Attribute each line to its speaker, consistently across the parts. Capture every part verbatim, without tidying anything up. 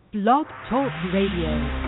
Speaker 1: Blog Talk Radio.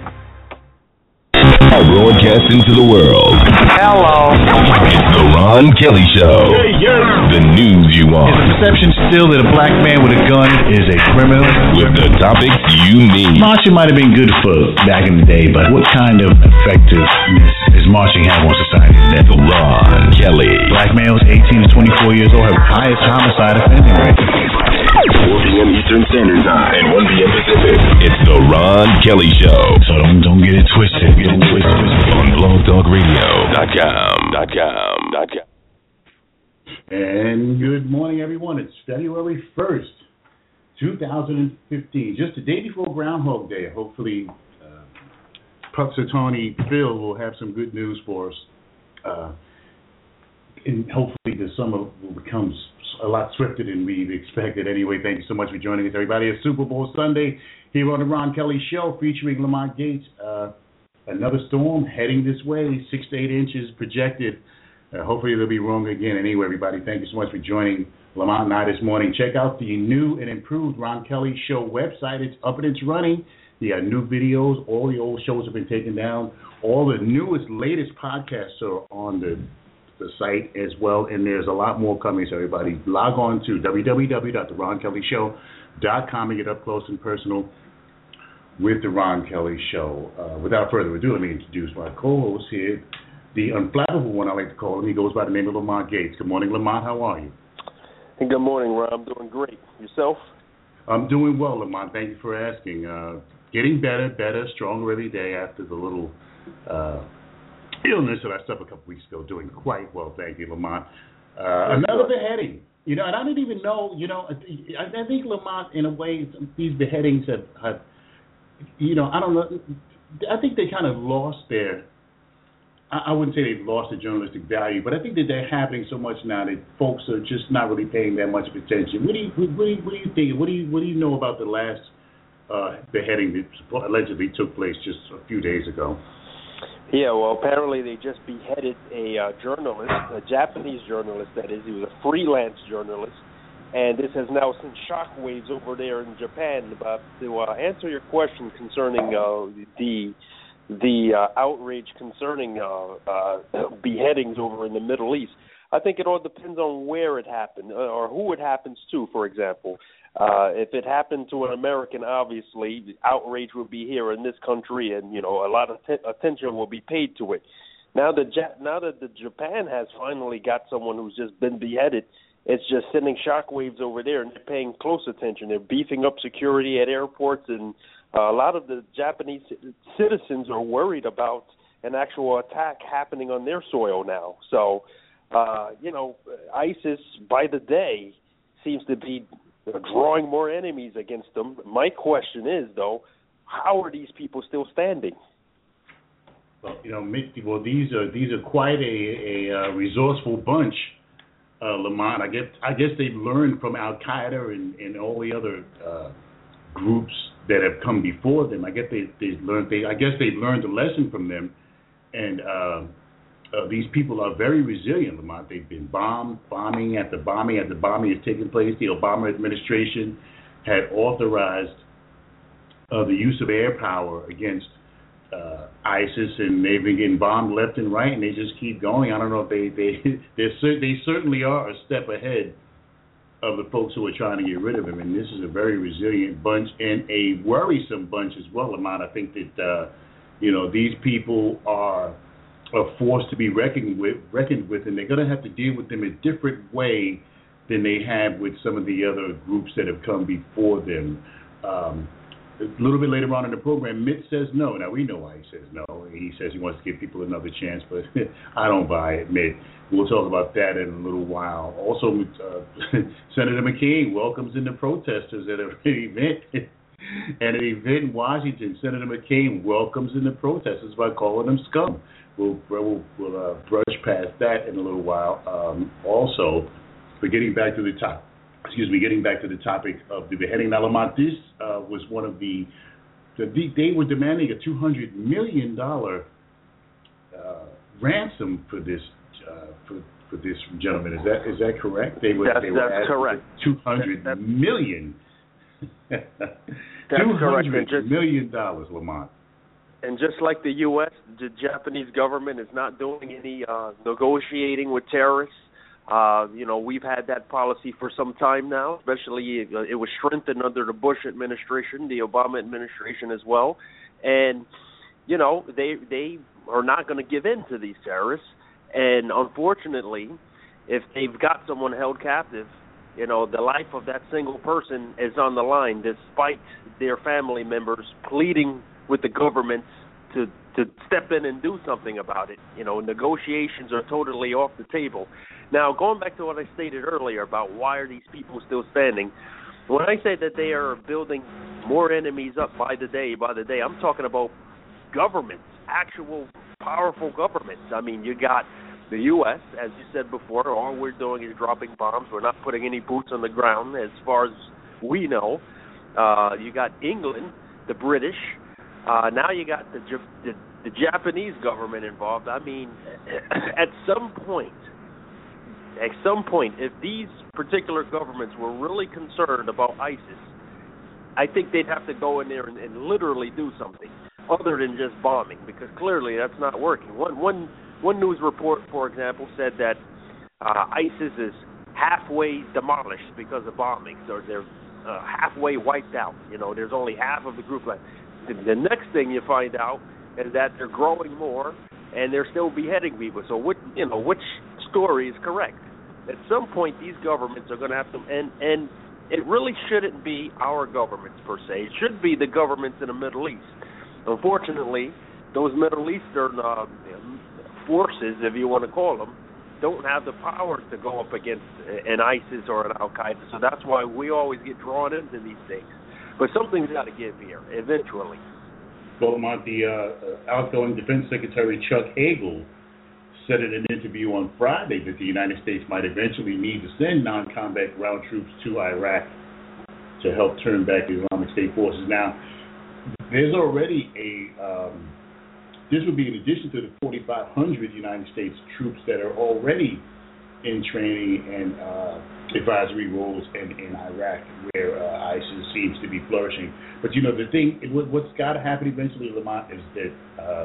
Speaker 2: Broadcasting to the world.
Speaker 3: Hello.
Speaker 2: It's the Ron Kelly Show.
Speaker 3: Hey, yeah.
Speaker 2: The news you want.
Speaker 4: Is the perception still that a black man with a gun is a criminal?
Speaker 2: With the topics you need.
Speaker 4: Marching might have been good for back in the day, but what kind of effectiveness is marching have on society today?
Speaker 2: The Ron Kelly.
Speaker 4: Black males eighteen to twenty-four years old have the highest homicide offending rate.
Speaker 2: four p.m. Eastern Standard Time and one p.m. Pacific. It's the Ron Kelly Show.
Speaker 4: So don't don't get it twisted. Get it twisted.
Speaker 2: On blog talk radio dot com.
Speaker 5: And good morning, everyone. It's February first, two thousand fifteen. Just the day before Groundhog Day. Hopefully, uh, Punxsutawney Phil will have some good news for us. Uh, and hopefully the summer will become a lot swifter than we've expected. Anyway, thank you so much for joining us, everybody. It's Super Bowl Sunday here on the Ron Kelly Show featuring Lamont Gates. Uh, another storm heading this way, six to eight inches projected. Uh, hopefully they'll be wrong again. Anyway, everybody, thank you so much for joining Lamont and I this morning. Check out the new and improved Ron Kelly Show website. It's up and it's running. You got new videos. All the old shows have been taken down. All the newest, latest podcasts are on the the site as well, and there's a lot more coming, so everybody log on to w w w dot the ron kelly show dot com and get up close and personal with the Ron Kelly Show. Uh, without further ado, let me introduce my co-host here, the unflappable one I like to call him. He goes by the name of Lamont Gates. Good morning, Lamont. How are you?
Speaker 3: Hey, good morning, Ron. I'm doing great. Yourself?
Speaker 5: I'm doing well, Lamont. Thank you for asking. Uh, getting better, better, stronger every day after the little uh, illness that I suffered a couple weeks ago. Doing quite well, thank you, Lamont. Uh, another beheading. You know, and I didn't even know, you know, I, I think, Lamont, in a way, these beheadings have, have, you know, I don't know, I think they kind of lost their, I, I wouldn't say they've lost their journalistic value, but I think that they're happening so much now that folks are just not really paying that much attention. What do you, what do you, what do you think? What do you, what do you know about the last uh, beheading that allegedly took place just a few days ago?
Speaker 3: Yeah, well, apparently they just beheaded a uh, journalist, a Japanese journalist, that is. He was a freelance journalist, and this has now sent shockwaves over there in Japan. But to uh, answer your question concerning uh, the the uh, outrage concerning uh, uh, beheadings over in the Middle East, I think it all depends on where it happened or who it happens to, for example. Uh, if it happened to an American, obviously, the outrage would be here in this country, and you know a lot of t- attention will be paid to it. Now that ja- now that the Japan has finally got someone who's just been beheaded, it's just sending shockwaves over there, and they're paying close attention. They're beefing up security at airports, and uh, a lot of the Japanese citizens are worried about an actual attack happening on their soil now. So, uh, you know, ISIS by the day seems to be drawing more enemies against them. My question is, though, how are these people still standing?
Speaker 5: Well, you know, well, these are these are quite a, a uh, resourceful bunch, uh, Lamont. I guess I guess they've learned from Al Qaeda and, and all the other uh, groups that have come before them. I guess they they learned they I guess they've learned a lesson from them, and. Uh, Uh, these people are very resilient, Lamont. They've been bombed, bombing after bombing after bombing has taken place. The Obama administration had authorized uh, the use of air power against uh, ISIS, and they've been getting bombed left and right, and they just keep going. I don't know if they they they certainly are a step ahead of the folks who are trying to get rid of him. And this is a very resilient bunch and a worrisome bunch as well, Lamont. I think that uh, you know these people are a force to be reckoned with, reckoned with, and they're going to have to deal with them a different way than they have with some of the other groups that have come before them. Um, a little bit later on in the program, Mitt says no. Now, we know why he says no. He says he wants to give people another chance, but I don't buy it, Mitt. We'll talk about that in a little while. Also, uh, Senator McCain welcomes in the protesters at an event. At an event in Washington, Senator McCain welcomes in the protesters by calling them scum. We'll, we'll, we'll uh, brush past that in a little while. Um, also, but getting back to the top, excuse me, getting back to the topic of the beheading. Now, Lamont, this uh, was one of the, the, they were demanding a two hundred million dollars uh, ransom for this uh, for for this gentleman. Is that is that correct? They were
Speaker 3: that's,
Speaker 5: they were
Speaker 3: that's correct.
Speaker 5: two hundred million.
Speaker 3: That's correct.
Speaker 5: two hundred million dollars, Lamont.
Speaker 3: And just like the U S, the Japanese government is not doing any uh, negotiating with terrorists. Uh, you know, we've had that policy for some time now, especially uh, it was strengthened under the Bush administration, the Obama administration as well. And, you know, they they are not going to give in to these terrorists. And unfortunately, if they've got someone held captive, you know, the life of that single person is on the line, despite their family members pleading with the government to to step in and do something about it. You know, negotiations are totally off the table. Now, going back to what I stated earlier about why are these people still standing, when I say that they are building more enemies up by the day, by the day, I'm talking about governments, actual powerful governments. I mean, you got the U S, as you said before, all we're doing is dropping bombs. We're not putting any boots on the ground as far as we know. Uh, you got England, the British. Uh, now you got the, the the Japanese government involved. I mean, at some point, at some point, if these particular governments were really concerned about ISIS, I think they'd have to go in there and, and literally do something other than just bombing, because clearly that's not working. One one one news report, for example, said that uh, ISIS is halfway demolished because of bombings, or they're uh, halfway wiped out. You know, there's only half of the group left. The next thing you find out is that they're growing more and they're still beheading people. So, what, you know, which story is correct? At some point, these governments are going to have to, and and it really shouldn't be our governments per se. It should be the governments in the Middle East. Unfortunately, those Middle Eastern uh, forces, if you want to call them, don't have the power to go up against an ISIS or an Al-Qaeda. So that's why we always get drawn into these things. But something's got to give here, eventually.
Speaker 5: Well, Lamont, the uh, outgoing Defense Secretary Chuck Hagel said in an interview on Friday that the United States might eventually need to send non-combat ground troops to Iraq to help turn back the Islamic State forces. Now, there's already a, um, this would be in addition to the forty-five hundred United States troops that are already in training and uh, advisory roles in, in Iraq, where uh, ISIS seems to be flourishing. But, you know, the thing, what's got to happen eventually, Lamont, is that uh,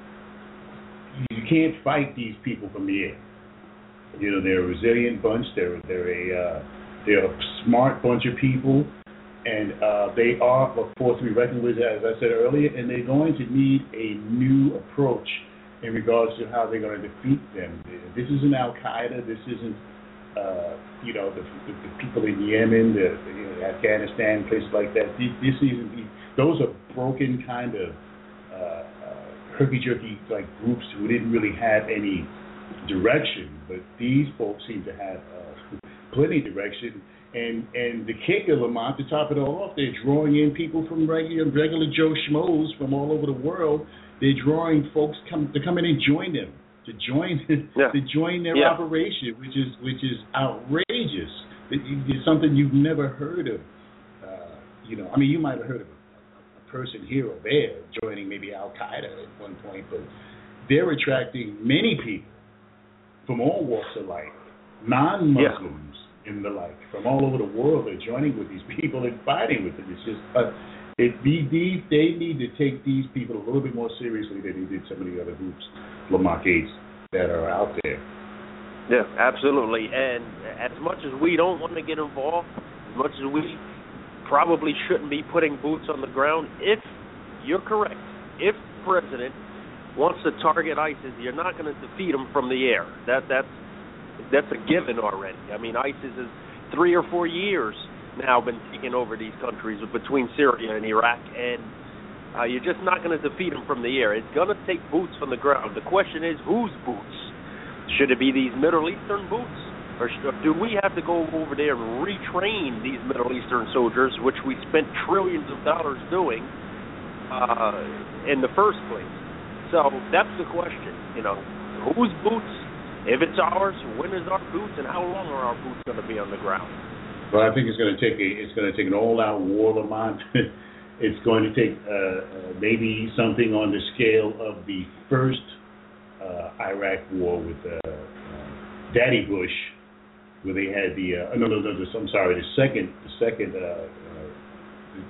Speaker 5: you can't fight these people from the air. You know, they're a resilient bunch. They're, they're, a, uh, they're a smart bunch of people. And uh, they are a force to be reckoned with, as I said earlier, and they're going to need a new approach in regards to how they're going to defeat them. This isn't Al-Qaeda. This isn't, uh, you know, the, the, the people in Yemen, the, the you know, Afghanistan, places like that. This, this isn't, those are broken kind of uh, uh, herky-jerky like groups who didn't really have any direction. But these folks seem to have uh, plenty of direction. And and the kicker, Lamont, to top it all off, they're drawing in people from regular, regular Joe Schmoes from all over the world. They're drawing folks come to come in and join them, to join yeah. to join their yeah. operation, which is which is outrageous. It, it's something you've never heard of. Uh, you know, I mean, you might have heard of a, a person here or there joining maybe Al Qaeda at one point, but they're attracting many people from all walks of life, non-Muslims yeah. and the like, from all over the world. They're joining with these people and fighting with them. It's just. Uh, It, they, they need to take these people a little bit more seriously than they did some of the other groups, Lamont Gates, that are out there.
Speaker 3: Yeah, absolutely. And as much as we don't want to get involved, as much as we probably shouldn't be putting boots on the ground, if you're correct, if the president wants to target ISIS, you're not going to defeat them from the air. That that's that's a given already. I mean, ISIS is three or four years now been taking over these countries between Syria and Iraq, and uh, you're just not going to defeat them from the air. It's going to take boots on the ground. The question is, whose boots? Should it be these Middle Eastern boots, or should, do we have to go over there and retrain these Middle Eastern soldiers, which we spent trillions of dollars doing uh, in the first place? So that's the question. You know, whose boots? If it's ours, when is our boots, and how long are our boots going to be on the ground?
Speaker 5: Well, I think it's going to take a it's going to take an all-out war, Lamont. It's going to take uh, uh, maybe something on the scale of the first uh, Iraq war with uh, uh, Daddy Bush, where they had the uh, no no no. I'm sorry, the second the second uh, uh,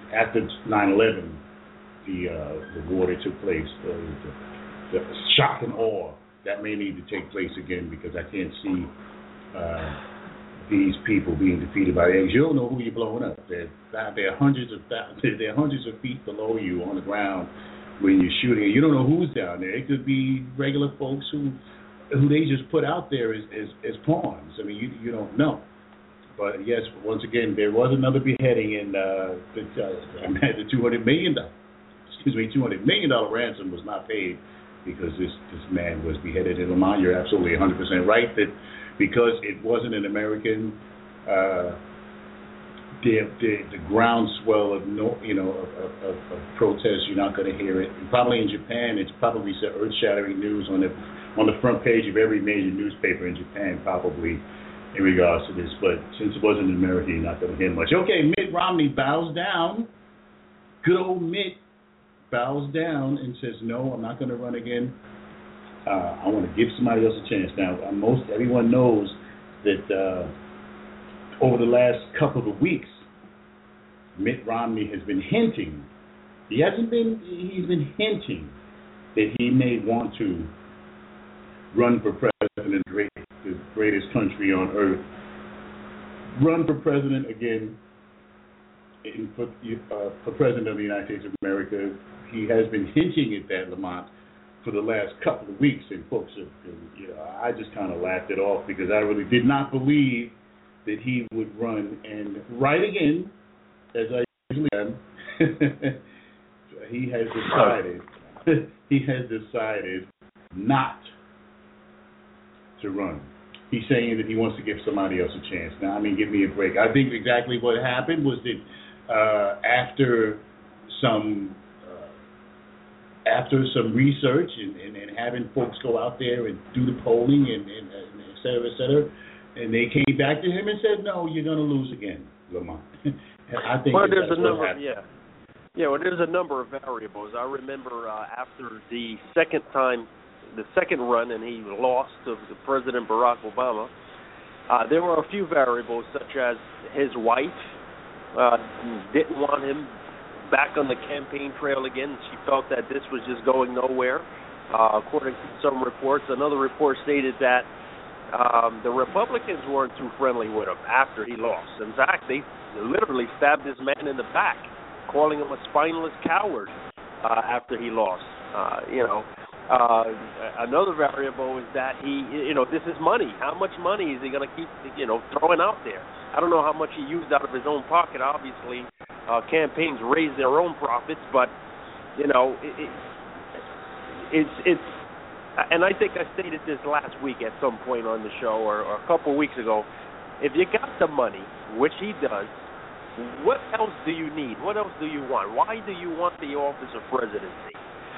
Speaker 5: after nine eleven, the uh, the war that took place, uh, the, the shock and awe that may need to take place again, because I can't see uh, these people being defeated by aliens. You don't know who you're blowing up. They're they're hundreds of they're hundreds of feet below you on the ground when you're shooting. You don't know who's down there. It could be regular folks who who they just put out there as as, as pawns. I mean, you you don't know. But yes, once again, there was another beheading in uh, the, uh, the two hundred million dollars. Excuse me, two hundred million dollar ransom was not paid because this this man was beheaded in Lamont. You're absolutely one hundred percent right that because it wasn't an American, uh, the, the the groundswell of no you know of, of, of protests. You're not going to hear it. And probably in Japan, it's probably some earth-shattering news on the on the front page of every major newspaper in Japan, probably, in regards to this, but since it wasn't in America, you're not going to hear much. Okay, Mitt Romney bows down. Good old Mitt bows down and says, no, I'm not going to run again. Uh, I want to give somebody else a chance. Now, uh, most everyone knows that uh, over the last couple of weeks, Mitt Romney has been hinting. He hasn't been, he's been hinting that he may want to run for president, the greatest country on earth, run for president again, in, for, uh, for president of the United States of America. He has been hinting at that, Lamont, for the last couple of weeks, and folks, have, you know, I just kind of laughed it off because I really did not believe that he would run and right again, as I usually am. He has decided, he has decided not to run. He's saying that he wants to give somebody else a chance. Now, I mean, give me a break. I think exactly what happened was that uh, after some uh, after some research and, and, and having folks go out there and do the polling and, and, and et cetera, et cetera, and they came back to him and said, no, you're going to lose again, Lamont. I think
Speaker 3: well,
Speaker 5: that
Speaker 3: there's
Speaker 5: that's
Speaker 3: a
Speaker 5: what
Speaker 3: number,
Speaker 5: happened.
Speaker 3: yeah. Yeah, well, there's a number of variables. I remember uh, after the second time the second run, and he lost to President Barack Obama, uh, there were a few variables, such as his wife uh, didn't want him back on the campaign trail again. She felt that this was just going nowhere. Uh, according to some reports, another report stated that um, the Republicans weren't too friendly with him after he lost. In fact, they literally stabbed this man in the back, calling him a spineless coward uh, after he lost. Uh, you know, Uh, another variable is that he, you know, this is money. How much money is he going to keep, you know, throwing out there? I don't know how much he used out of his own pocket. Obviously, uh, campaigns raise their own profits, but, you know, it, it, it's, it's, and I think I stated this last week at some point on the show or, or a couple weeks ago. If you got the money, which he does, what else do you need? What else do you want? Why do you want the office of presidency?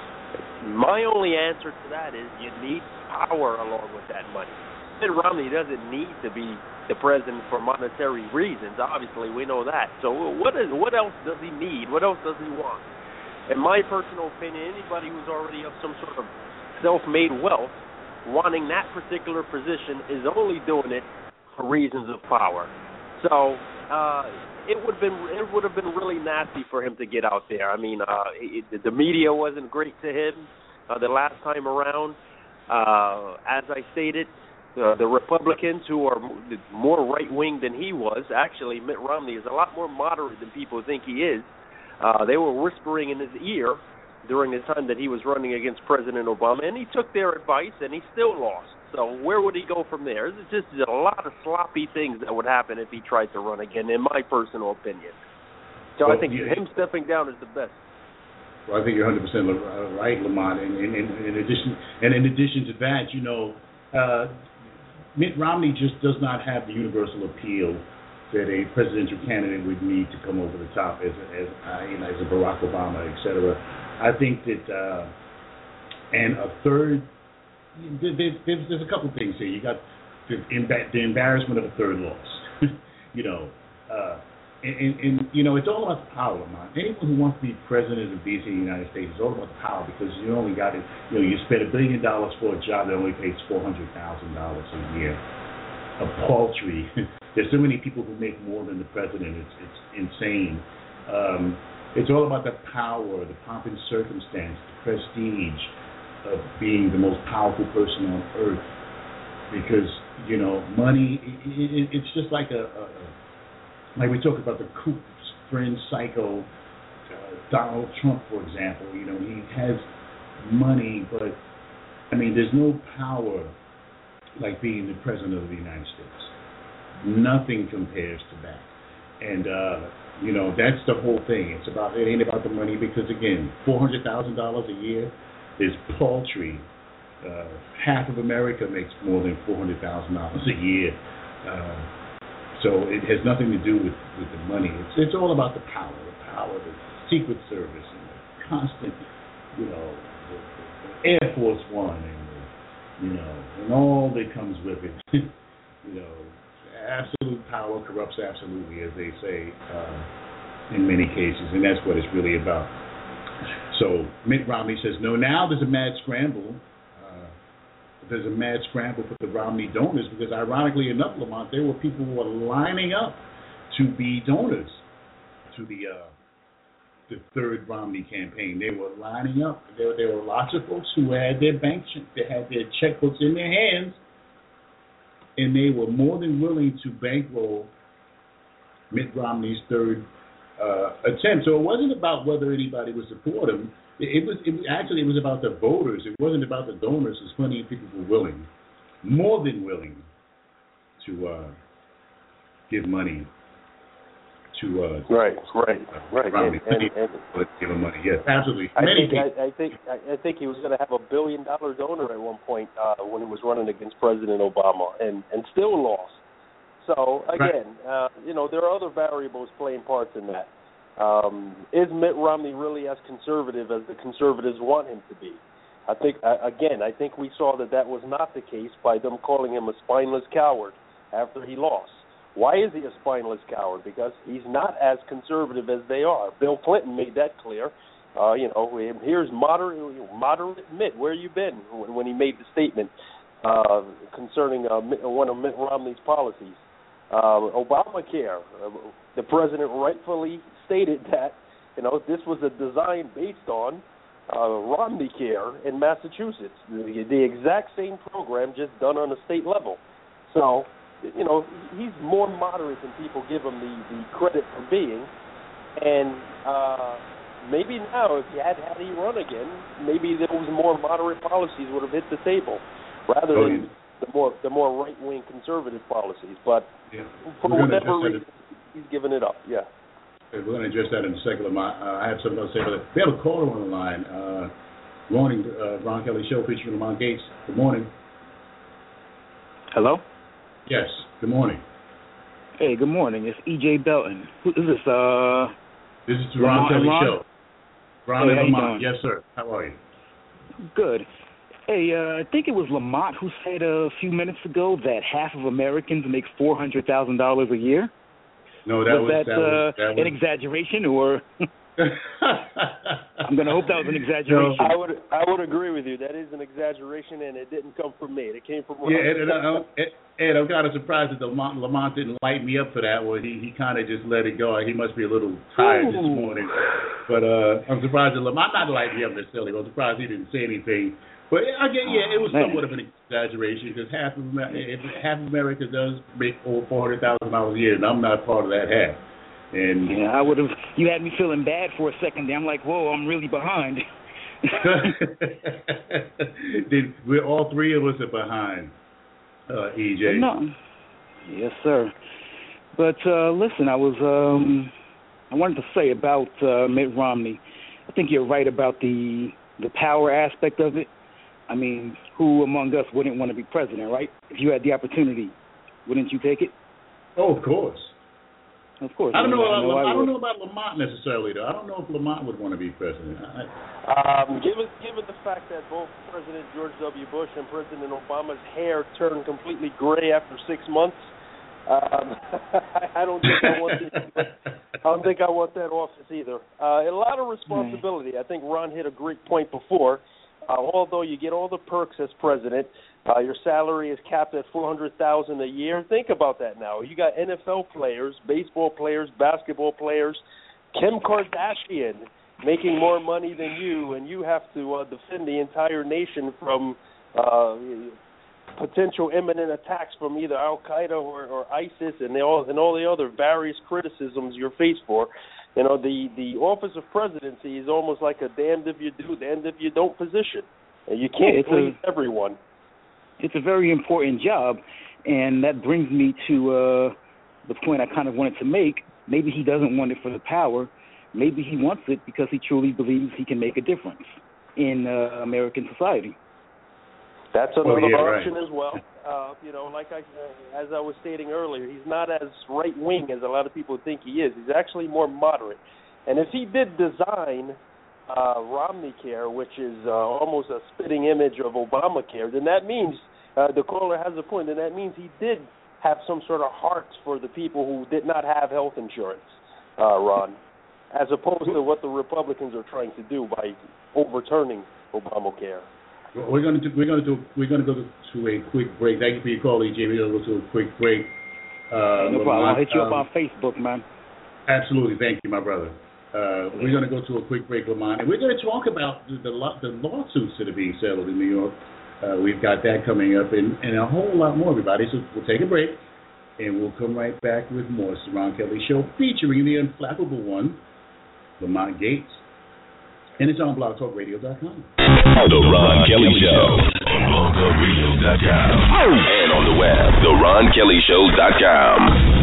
Speaker 3: My only answer to that is you need power along with that money. Mitt Romney doesn't need to be the president for monetary reasons. Obviously, we know that. So what is what else does he need? What else does he want? In my personal opinion, anybody who's already of some sort of self-made wealth wanting that particular position is only doing it for reasons of power. So uh, it would have been it would have been really nasty for him to get out there. I mean, uh, it, the media wasn't great to him uh, the last time around. Uh, as I stated, uh, the Republicans, who are more right-wing than he was, actually Mitt Romney is a lot more moderate than people think he is. Uh, they were whispering in his ear during the time that he was running against President Obama, and he took their advice, and he still lost. So where would he go from there? It's just a lot of sloppy things that would happen if he tried to run again, in my personal opinion. So well, I think yeah, him stepping down is the best.
Speaker 5: Well, I think you're one hundred percent right, Lamont. And, and, and in addition, and in addition to that, you know, uh, Mitt Romney just does not have the universal appeal that a presidential candidate would need to come over the top as as uh, you know, as a Barack Obama, et cetera. I think that, uh, and a third. There's, there's a couple of things here. You got the, the embarrassment of a third loss. you know, uh, and, and, and you know, it's all about the power, Lamont. Anyone who wants to be president of the United States is all about the power because you only got it. You know, you spend a billion dollars for a job that only pays four hundred thousand dollars a year. A paltry. There's so many people who make more than the president. It's it's insane. Um, it's all about the power, the pomp and circumstance, the prestige of being the most powerful person on earth. Because, you know, money, it, it, it's just like a, a, a, like we talk about the coup friend psycho, uh, Donald Trump, for example. You know, he has money, but, I mean, there's no power like being the president of the United States. Nothing compares to that. And, uh, you know, that's the whole thing. It's about, it ain't about the money because, again, four hundred thousand dollars a year is paltry. Uh, half of America makes more than four hundred thousand dollars a year. Uh, so it has nothing to do with, with the money. It's it's all about the power, the power, the Secret Service, and the constant, you know, the, the Air Force One, and the, you know, and all that comes with it. You know, absolute power corrupts absolutely, as they say uh, in many cases, and that's what it's really about. So Mitt Romney says no. Now there's a mad scramble. There's a mad scramble for the Romney donors because, ironically enough, Lamont, there were people who were lining up to be donors to the uh, the third Romney campaign. They were lining up. There, there were lots of folks who had their bank, they had their checkbooks in their hands, and they were more than willing to bankroll Mitt Romney's third uh, attempt. So it wasn't about whether anybody would support him. It was, it was actually it was about the voters. It wasn't about the donors. There's plenty of people who were willing, more than willing, to uh, give money to uh,
Speaker 3: right, right, right.
Speaker 5: Romney.
Speaker 3: And, and, and,
Speaker 5: but give him money. Yes, absolutely.
Speaker 3: I
Speaker 5: Many
Speaker 3: think I, I think I, I think he was going to have a billion dollar donor at one point uh, when he was running against President Obama, and, and still lost. So again, right. uh, you know, there are other variables playing parts in that. Um, is Mitt Romney really as conservative as the conservatives want him to be? I think, again, I think we saw that that was not the case by them calling him a spineless coward after he lost. Why is he a spineless coward? Because he's not as conservative as they are. Bill Clinton made that clear. Uh, you know, here's moderate, moderate Mitt. Where you been when he made the statement uh, concerning uh, one of Mitt Romney's policies? Uh, Obamacare, uh, the president rightfully stated that, you know, this was a design based on uh, Romney Care in Massachusetts, the, the exact same program, just done on a state level. So, you know, he's more moderate than people give him the, the credit for being. And uh, maybe now, if he had had he run again, maybe those more moderate policies would have hit the table rather oh, than yeah. the more the more right-wing conservative policies. But yeah. for whatever reason, he's given it up. Yeah.
Speaker 5: Okay, we're going to address that in a second. Uh, I have something else to say about it. We have a caller on the line. Uh, morning, uh, Ron Kelly Show featuring Lamont Gates. Good morning.
Speaker 6: Hello?
Speaker 5: Yes, good morning.
Speaker 6: Hey, good morning. It's E J Belton. Who is this? Uh,
Speaker 5: this is the Ron Kelly
Speaker 6: Lamont?
Speaker 5: Show. Ron
Speaker 6: hey,
Speaker 5: and Lamont. Yes, sir. How are you?
Speaker 6: Good. Hey, uh, I think it was Lamont who said a few minutes ago that half of Americans make four hundred thousand dollars a year.
Speaker 5: No, that was,
Speaker 6: was that,
Speaker 5: that, was,
Speaker 6: uh,
Speaker 5: that was
Speaker 6: an exaggeration, or I'm going to hope that was an exaggeration.
Speaker 3: No, I would I would agree with you. That is an exaggeration, and it didn't come from me. It came from
Speaker 5: yeah. And, and, uh, Ed, I'm kind of surprised that Lamont, Lamont didn't light me up for that one. He he kind of just let it go. He must be a little tired Ooh. this morning. But uh, I'm surprised that Lamont not light me up necessarily. I'm surprised he didn't say anything. But again, yeah, it was
Speaker 6: oh,
Speaker 5: somewhat of an exaggeration because half of if half of America does make over four hundred thousand dollars a year, and I'm not part of that half. And
Speaker 6: yeah, I would have. You had me feeling bad for a second there. I'm like, whoa, I'm really behind.
Speaker 5: Did we're all three of us are behind, uh, E J?
Speaker 6: No. Yes, sir. But uh, listen, I was um, I wanted to say about uh, Mitt Romney. I think you're right about the the power aspect of it. I mean, who among us wouldn't want to be president, right? If you had the opportunity, wouldn't you take it?
Speaker 5: Oh, of course.
Speaker 6: Of course.
Speaker 5: I don't know.
Speaker 6: I,
Speaker 5: About,
Speaker 6: know
Speaker 5: I,
Speaker 6: I
Speaker 5: don't know about Lamont necessarily, though. I don't know if Lamont would want to be president. I,
Speaker 3: um, given given the fact that both President George W. Bush and President Obama's hair turned completely gray after six months, um, I don't think I want. The, I don't think I want that office either. Uh, a lot of responsibility. I think Ron hit a great point before. Uh, although you get all the perks as president, uh, your salary is capped at four hundred thousand dollars a year. Think about that now. You got N F L players, baseball players, basketball players Kim Kardashian making more money than you, and you have to uh, defend the entire nation from uh, potential imminent attacks from either Al Qaeda or, or ISIS, and they all and all the other various criticisms you're faced for. You know, the the office of presidency is almost like a damned if you do, damned if you don't position. And you can't
Speaker 6: yeah,
Speaker 3: please
Speaker 6: a,
Speaker 3: everyone.
Speaker 6: It's a very important job, and that brings me to uh, the point I kind of wanted to make. Maybe he doesn't want it for the power. Maybe he wants it because he truly believes he can make a difference in uh, American society.
Speaker 3: That's another
Speaker 5: oh, yeah,
Speaker 3: option
Speaker 5: right.
Speaker 3: as well. Uh, you know, like I, as I was stating earlier, he's not as right-wing as a lot of people think he is. He's actually more moderate. And if he did design uh, Romney Care, which is uh, almost a spitting image of Obamacare, then that means, uh, the caller has a point, then that means he did have some sort of heart for the people who did not have health insurance, uh, Ron, as opposed to what the Republicans are trying to do by overturning Obamacare.
Speaker 5: We're going to do, we're going to do we're going to go to a quick break. Thank you for your call, E J. We're going to go to a quick break. Uh,
Speaker 6: no problem. I'll hit you
Speaker 5: um,
Speaker 6: up on Facebook, man.
Speaker 5: Absolutely. Thank you, my brother. Uh, we're going to go to a quick break, Lamont, and we're going to talk about the, the, the lawsuits that are being settled in New York. Uh, we've got that coming up, and, and a whole lot more, everybody. So we'll take a break, and we'll come right back with more. It's the Ron Kelly Show, featuring the unflappable one, Lamont Gates, and it's on blog talk radio dot com.
Speaker 2: The Ron Kelly Show on blog talk radio dot com and on the web, the ron kelly show dot com.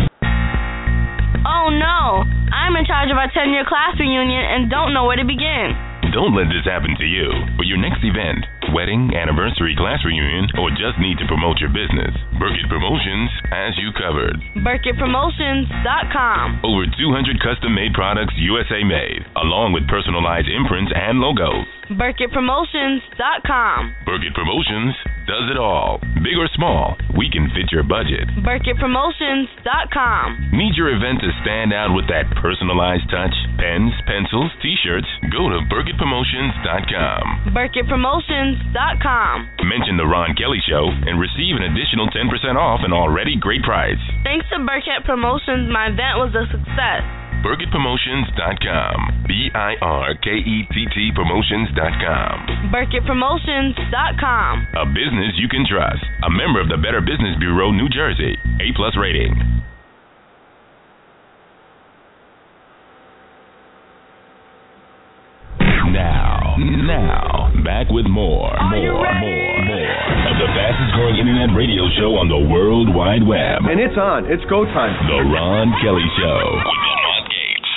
Speaker 7: Oh no, I'm in charge of our ten-year class reunion and don't know where to begin.
Speaker 2: Don't let this happen to you. For your next event, wedding, anniversary, class reunion, or just need to promote your business, Burkett Promotions has you covered.
Speaker 7: Burkett Promotions dot com.
Speaker 2: Over two hundred custom-made products U S A made, along with personalized imprints and logos.
Speaker 7: Burkett Promotions dot com.
Speaker 2: Burkett Promotions does it all. Big or small, we can fit your budget.
Speaker 7: Burkett Promotions dot com.
Speaker 2: Need your event to stand out with that personalized touch? Pens, pencils, t-shirts? Go to Burkett Promotions dot com.
Speaker 7: Burkett Promotions dot com.
Speaker 2: Mention the Ron Kelly Show and receive an additional ten percent off an already great price.
Speaker 7: Thanks to Burkett Promotions, my event was a success.
Speaker 2: Burkett Promotions dot com. B I R K E T T Promotions dot com.
Speaker 7: Burkett Promotions dot com.
Speaker 2: A business you can trust. A member of the Better Business Bureau, New Jersey. A plus rating. Now, now, back with more,
Speaker 7: Are you
Speaker 2: more,
Speaker 7: ready?
Speaker 2: more, more of the fastest growing internet radio show on the World Wide Web.
Speaker 8: And it's on. It's go time.
Speaker 2: The Ron Kelly Show. With Lamont Gates.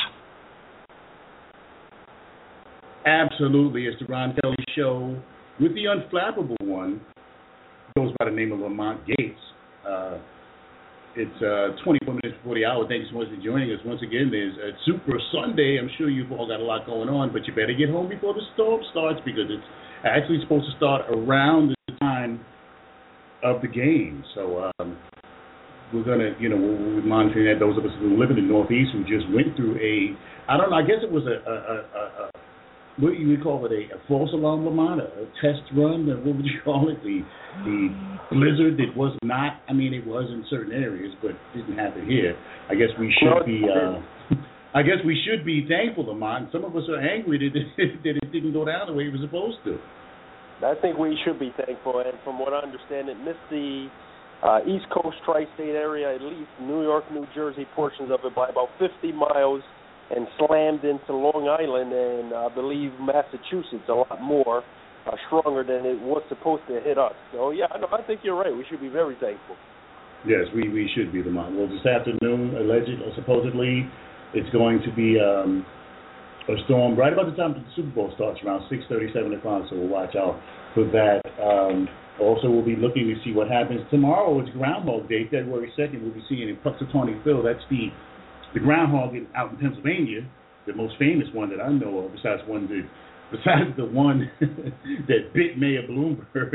Speaker 5: Absolutely, it's the Ron Kelly Show with the unflappable one. Goes by the name of Lamont Gates. Uh, it's uh, twenty-four minutes before the hour. Thank you so much for joining us. Once again, there's a Super Sunday. I'm sure you've all got a lot going on, but you better get home before the storm starts because it's actually supposed to start around the time of the game. So um, we're going to, you know, we're monitoring that. Those of us who live in the Northeast who just went through a, I don't know, I guess it was a, a, a, a what you would call it, a, a false alarm, Lamont, a, a test run, or what would you call it? The the blizzard that was not, I mean, it was in certain areas, but didn't happen here. I guess we should be, uh, I guess we should be thankful, Lamont. Some of us are angry that it, that it didn't go down the way it was supposed to.
Speaker 3: I think we should be thankful, and from what I understand, it missed the uh, East Coast tri-state area, at least New York, New Jersey, portions of it by about fifty miles, and slammed into Long Island and I believe Massachusetts a lot more, uh, stronger than it was supposed to hit us. So, yeah, no, I think you're right. We should be very thankful.
Speaker 5: Yes, we, we should be, Lamont. Well, this afternoon, allegedly, or supposedly, it's going to be um, a storm right about the time the Super Bowl starts, around six thirty, seven o'clock, so we'll watch out for that. Um, also, we'll be looking to see what happens. Tomorrow is Groundhog Day, February second. We'll be seeing in Punxsutawney Phil. That's the The groundhog in, out in Pennsylvania, the most famous one that I know of, besides one that, besides the one that bit Mayor Bloomberg,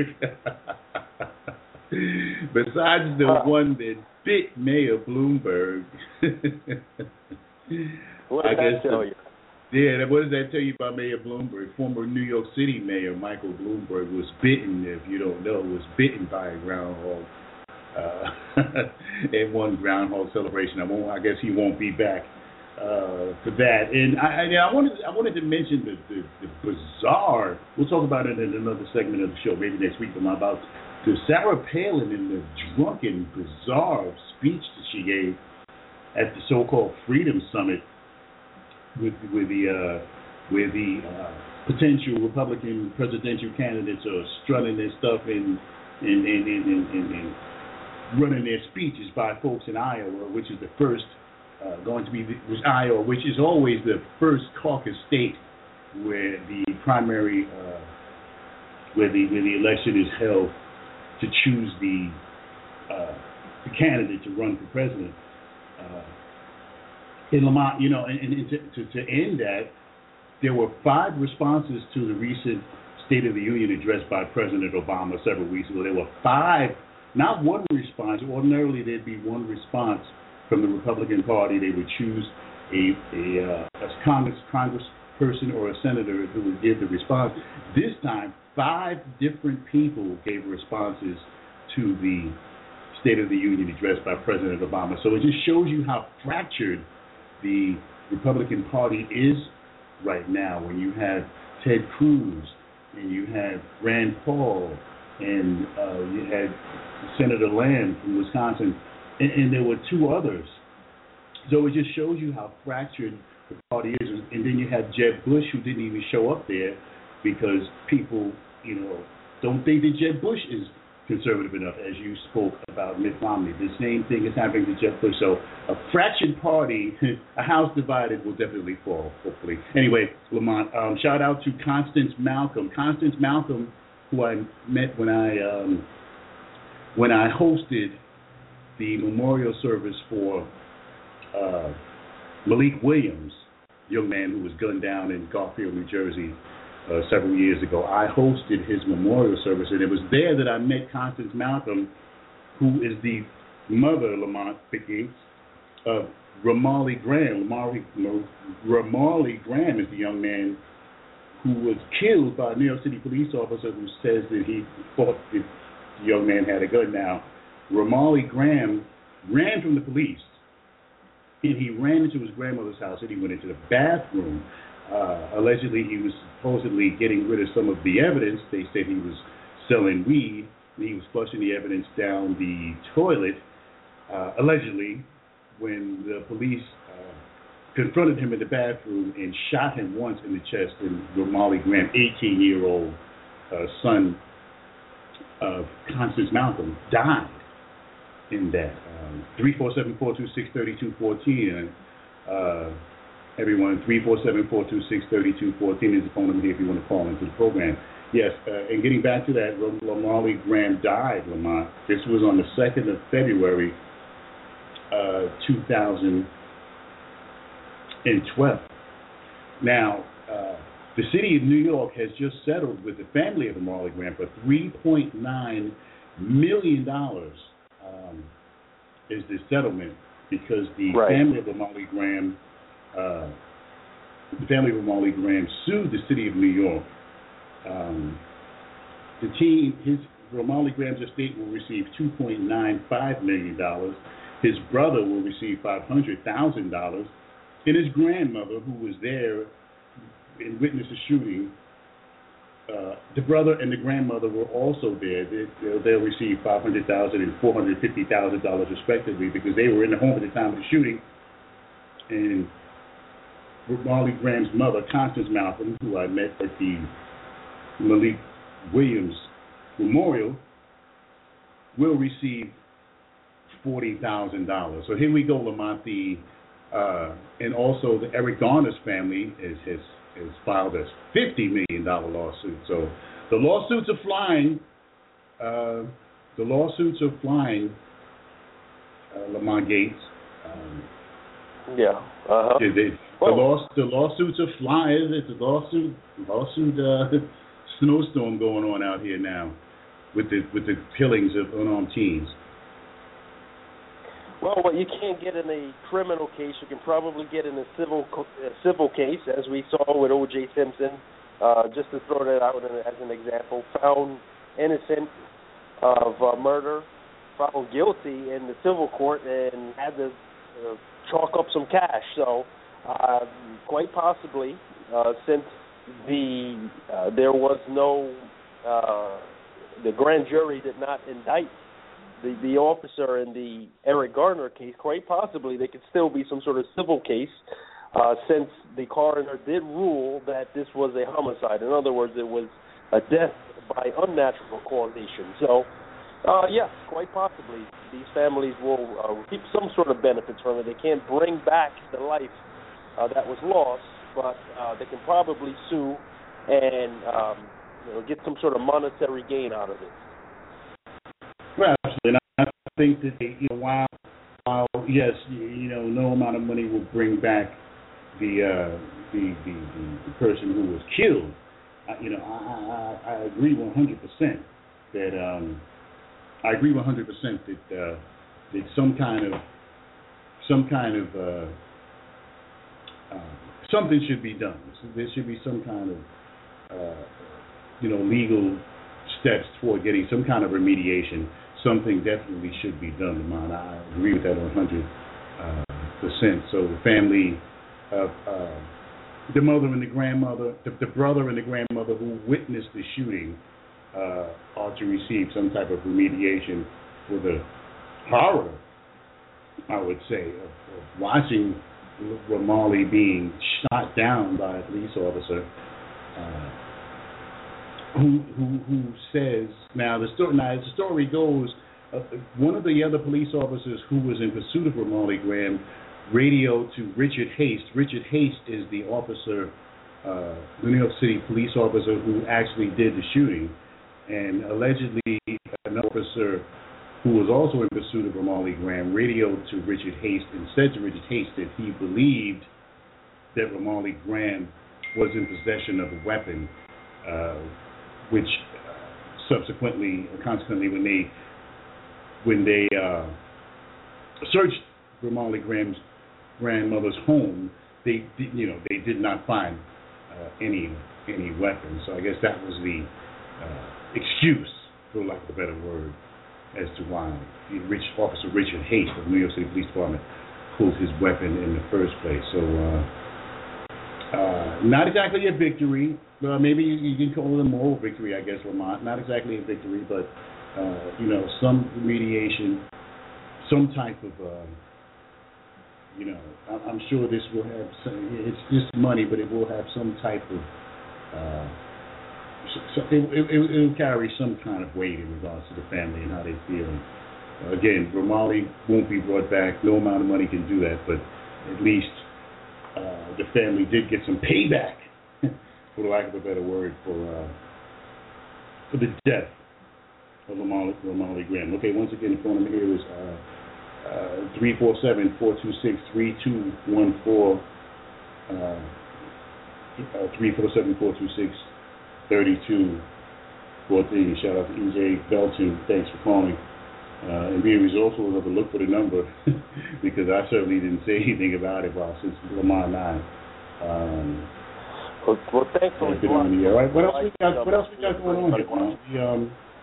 Speaker 5: besides the one that bit Mayor Bloomberg.
Speaker 3: What does
Speaker 5: I
Speaker 3: that
Speaker 5: guess
Speaker 3: tell
Speaker 5: the,
Speaker 3: you?
Speaker 5: Yeah, what does that tell you about Mayor Bloomberg? Former New York City Mayor Michael Bloomberg was bitten, if you don't know, was bitten by a groundhog. Uh, at one groundhog celebration. I won't. I guess he won't be back uh, for that. And I, I, I wanted I wanted to mention the, the, the bizarre. We'll talk about it in another segment of the show, maybe next week. About the Sarah Palin and the drunken, bizarre speech that she gave at the so-called Freedom Summit with with the uh, where the uh, potential Republican presidential candidates are strutting their stuff and and and, and, and, and, and running their speeches by folks in Iowa, which is the first uh, going to be the, which Iowa, which is always the first caucus state where the primary uh, where the where the election is held to choose the uh, the candidate to run for president. Uh, in Lamont, you know, and, and to, to, to end that, there were five responses to the recent State of the Union address by President Obama several weeks ago. There were five, not one response. Ordinarily, there'd be one response from the Republican Party. They would choose a a, uh, a Congress Congressperson or a senator who would give the response. This time, five different people gave responses to the State of the Union address by President Obama. So it just shows you how fractured the Republican Party is right now, when you have Ted Cruz and you have Rand Paul and uh, you had Senator Lamb from Wisconsin, and, and there were two others. So it just shows you how fractured the party is. And then you have Jeb Bush, who didn't even show up there because people, you know, don't think that Jeb Bush is conservative enough, as you spoke about Mitt Romney. The same thing is happening to Jeb Bush. So a fractured party, a house divided, will definitely fall, hopefully. Anyway, Lamont, um, shout out to Constance Malcolm. Constance Malcolm, who I met when I um, when I hosted the memorial service for uh, Malik Williams, young man who was gunned down in Garfield, New Jersey, Uh, several years ago. I hosted his memorial service, and it was there that I met Constance Malcolm, who is the mother, Lamont Pickens, of Ramarley Graham. Ramarley, Ramarley Graham is the young man who was killed by a New York City police officer who says that he thought the young man had a gun. Now, Ramarley Graham ran from the police, and he ran into his grandmother's house, and he went into the bathroom. Uh, allegedly, he was supposedly getting rid of some of the evidence. They said he was selling weed, and he was flushing the evidence down the toilet, uh, allegedly, when the police uh, confronted him in the bathroom and shot him once in the chest. And Ramarley Graham, eighteen-year-old uh, son of Constance Malcolm, died in that. Um, three four seven, four two six, three two one four. Uh, Everyone, three four seven, four two six, three two one four is the phone number here if you want to call into the program. Yes, uh, and getting back to that, Ramarley Graham died, Lamont. This was on the second of February, uh, two thousand twelve. Now, uh, the city of New York has just settled with the family of Ramarley Graham for three point nine million dollars um, is the settlement, because the right. family of Ramarley Graham Uh, the family of Ramarley Graham sued the city of New York. Um, the team, his Ramarley Graham's estate will receive two point nine five million dollars. His brother will receive five hundred thousand dollars, and his grandmother, who was there and witnessed the shooting, uh, the brother and the grandmother were also there. They, they'll, they'll receive five hundred thousand dollars and four hundred fifty thousand dollars respectively, because they were in the home at the time of the shooting. And Ramarley Graham's mother, Constance Malcolm, who I met at the Malik Williams Memorial, will receive forty thousand dollars. So here we go, Lamont. The, uh, and also the Eric Garner's family is, has, has filed a fifty million dollars lawsuit. So the lawsuits are flying. Uh, the lawsuits are flying, uh, Lamont Gates. Um,
Speaker 3: yeah. Uh-huh.
Speaker 5: They, they, The, law, the lawsuits are flying. It's a lawsuit, lawsuit uh, snowstorm going on out here now, with the with the killings of unarmed teens.
Speaker 3: Well, what you can't get in a criminal case, you can probably get in a civil a civil case, as we saw with O J Simpson. Uh, just to throw that out as an example, found innocent of uh, murder, found guilty in the civil court, and had to uh, chalk up some cash. So. Uh, quite possibly, uh, since the uh, there was no uh, the grand jury did not indict the, the officer in the Eric Garner case. Quite possibly, there could still be some sort of civil case, uh, since the coroner did rule that this was a homicide. In other words, it was a death by unnatural causation. So, uh, yes, quite possibly, these families will uh, reap some sort of benefits from it. They can't bring back the life uh, that was lost, but uh, they can probably sue and um, you know, get some sort of monetary gain out of it.
Speaker 5: Well, absolutely. I think that they, you know, while, while yes, you, you know, no amount of money will bring back the uh, the, the, the the person who was killed. I, you know, I, I, I agree one hundred percent that um, I agree one hundred percent that uh, that some kind of some kind of uh, uh, something should be done. So there should be some kind of uh, you know legal steps toward getting some kind of remediation. Something definitely should be done, Lamont. I agree with that one hundred percent. So the family, uh, uh, the mother and the grandmother, the, the brother and the grandmother who witnessed the shooting uh, ought to receive some type of remediation for the horror, I would say, of, of watching Ramarley being shot down by a police officer. Uh, Who, who who says now the story now as the story goes, uh, one of the other police officers who was in pursuit of Ramarley Graham radioed to Richard Haste. Richard Haste is the officer, uh, the New York City police officer who actually did the shooting, and allegedly an officer who was also in pursuit of Ramarley Graham radioed to Richard Haste and said to Richard Haste that he believed that Ramarley Graham was in possession of a weapon. Uh, which subsequently, or consequently, when they when they uh, searched Ramarley Graham's grandmother's home, they did, you know they did not find uh, any any weapons. So I guess that was the uh, excuse, for lack of a better word, as to why the rich Officer Richard Haste of the New York City Police Department pulled his weapon in the first place. So. Uh, Uh, not exactly a victory. Uh, maybe you, you can call it a moral victory, I guess, Lamont. Not exactly a victory, but, uh, you know, some remediation, some type of, uh, you know, I'm sure this will have, some, it's just money, but it will have some type of, uh, so it, it, it will carry some kind of weight in regards to the family and how they feel. Uh, again, Ramarley won't be brought back. No amount of money can do that, but at least Uh, the family did get some payback, for the lack of a better word, for uh, for the death of Ramarley, Ramarley Graham. Okay, once again, the phone number here is uh, uh, three four seven, four two six, three two one four, uh, uh, three four seven, four two six, three two one four. Shout out to E J Belton. Thanks for calling. Uh, and being resourceful enough to look for the number because I certainly didn't say anything about it while since Lamont and I. Um,
Speaker 3: well, well, thankfully,
Speaker 5: been on the air. Right, what else we got? What else we got going on here? The, um,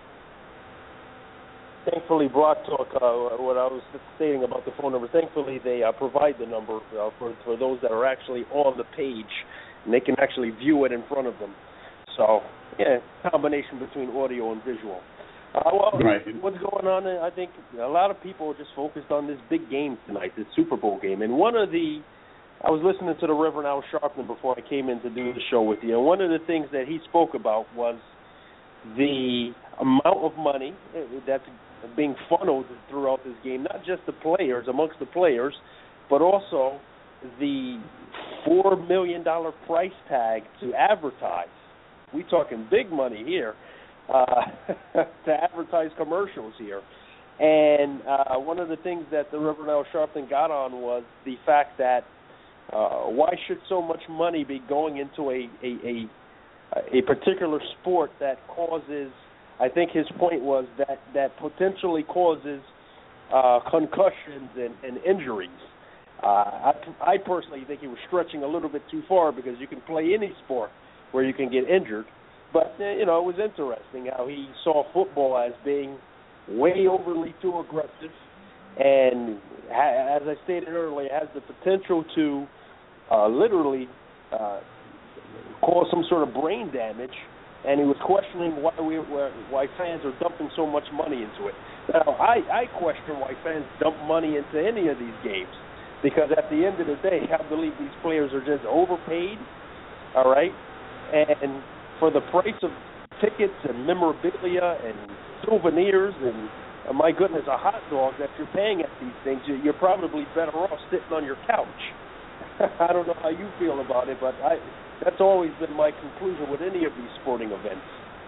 Speaker 3: thankfully, Block Talk. Uh, what I was stating about the phone number. Thankfully, they uh, provide the number uh, for for those that are actually on the page, and they can actually view it in front of them. So, yeah, combination between audio and visual. Uh, well,
Speaker 5: right.
Speaker 3: What's going on? I think a lot of people are just focused on this big game tonight, this Super Bowl game. And one of the, I was listening to the Reverend Al Sharpton before I came in to do the show with you, and one of the things that he spoke about was the amount of money that's being funneled throughout this game, not just the players, amongst the players, but also the four million dollars price tag to advertise. We talking big money here. Uh, to advertise commercials here. And uh, one of the things that the Reverend Al Sharpton got on was the fact that uh, why should so much money be going into a, a, a, a particular sport that causes, I think his point was that, that potentially causes uh, concussions and, and injuries. Uh, I, I personally think he was stretching a little bit too far because you can play any sport where you can get injured. But, you know, it was interesting how he saw football as being way overly too aggressive and, as I stated earlier, has the potential to uh, literally uh, caused some sort of brain damage, and he was questioning why we why fans are dumping so much money into it. Now, I, I question why fans dump money into any of these games, because at the end of the day, I believe these players are just overpaid, all right? And for the price of tickets and memorabilia and souvenirs and, uh, my goodness, a hot dog that you're paying at these things, you're probably better off sitting on your couch. I don't know how you feel about it, but I, that's always been my conclusion with any of these sporting events.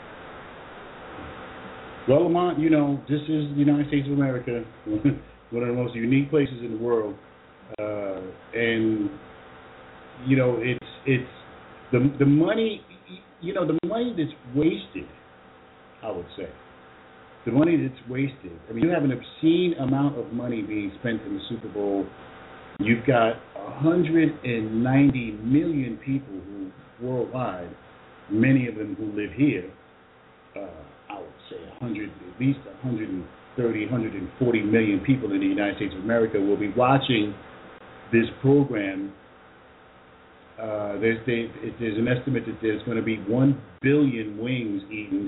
Speaker 5: Well, Lamont, you know, this is the United States of America, one of the most unique places in the world, uh, and you know, it's it's the the money, you know, the money that's wasted. I would say the money that's wasted. I mean, you have an obscene amount of money being spent in the Super Bowl. You've got one hundred ninety million people who worldwide, many of them who live here. Uh, I would say one hundred, at least one hundred thirty, one hundred forty million people in the United States of America will be watching this program. Uh, there's, they, there's an estimate that there's going to be one billion wings eaten.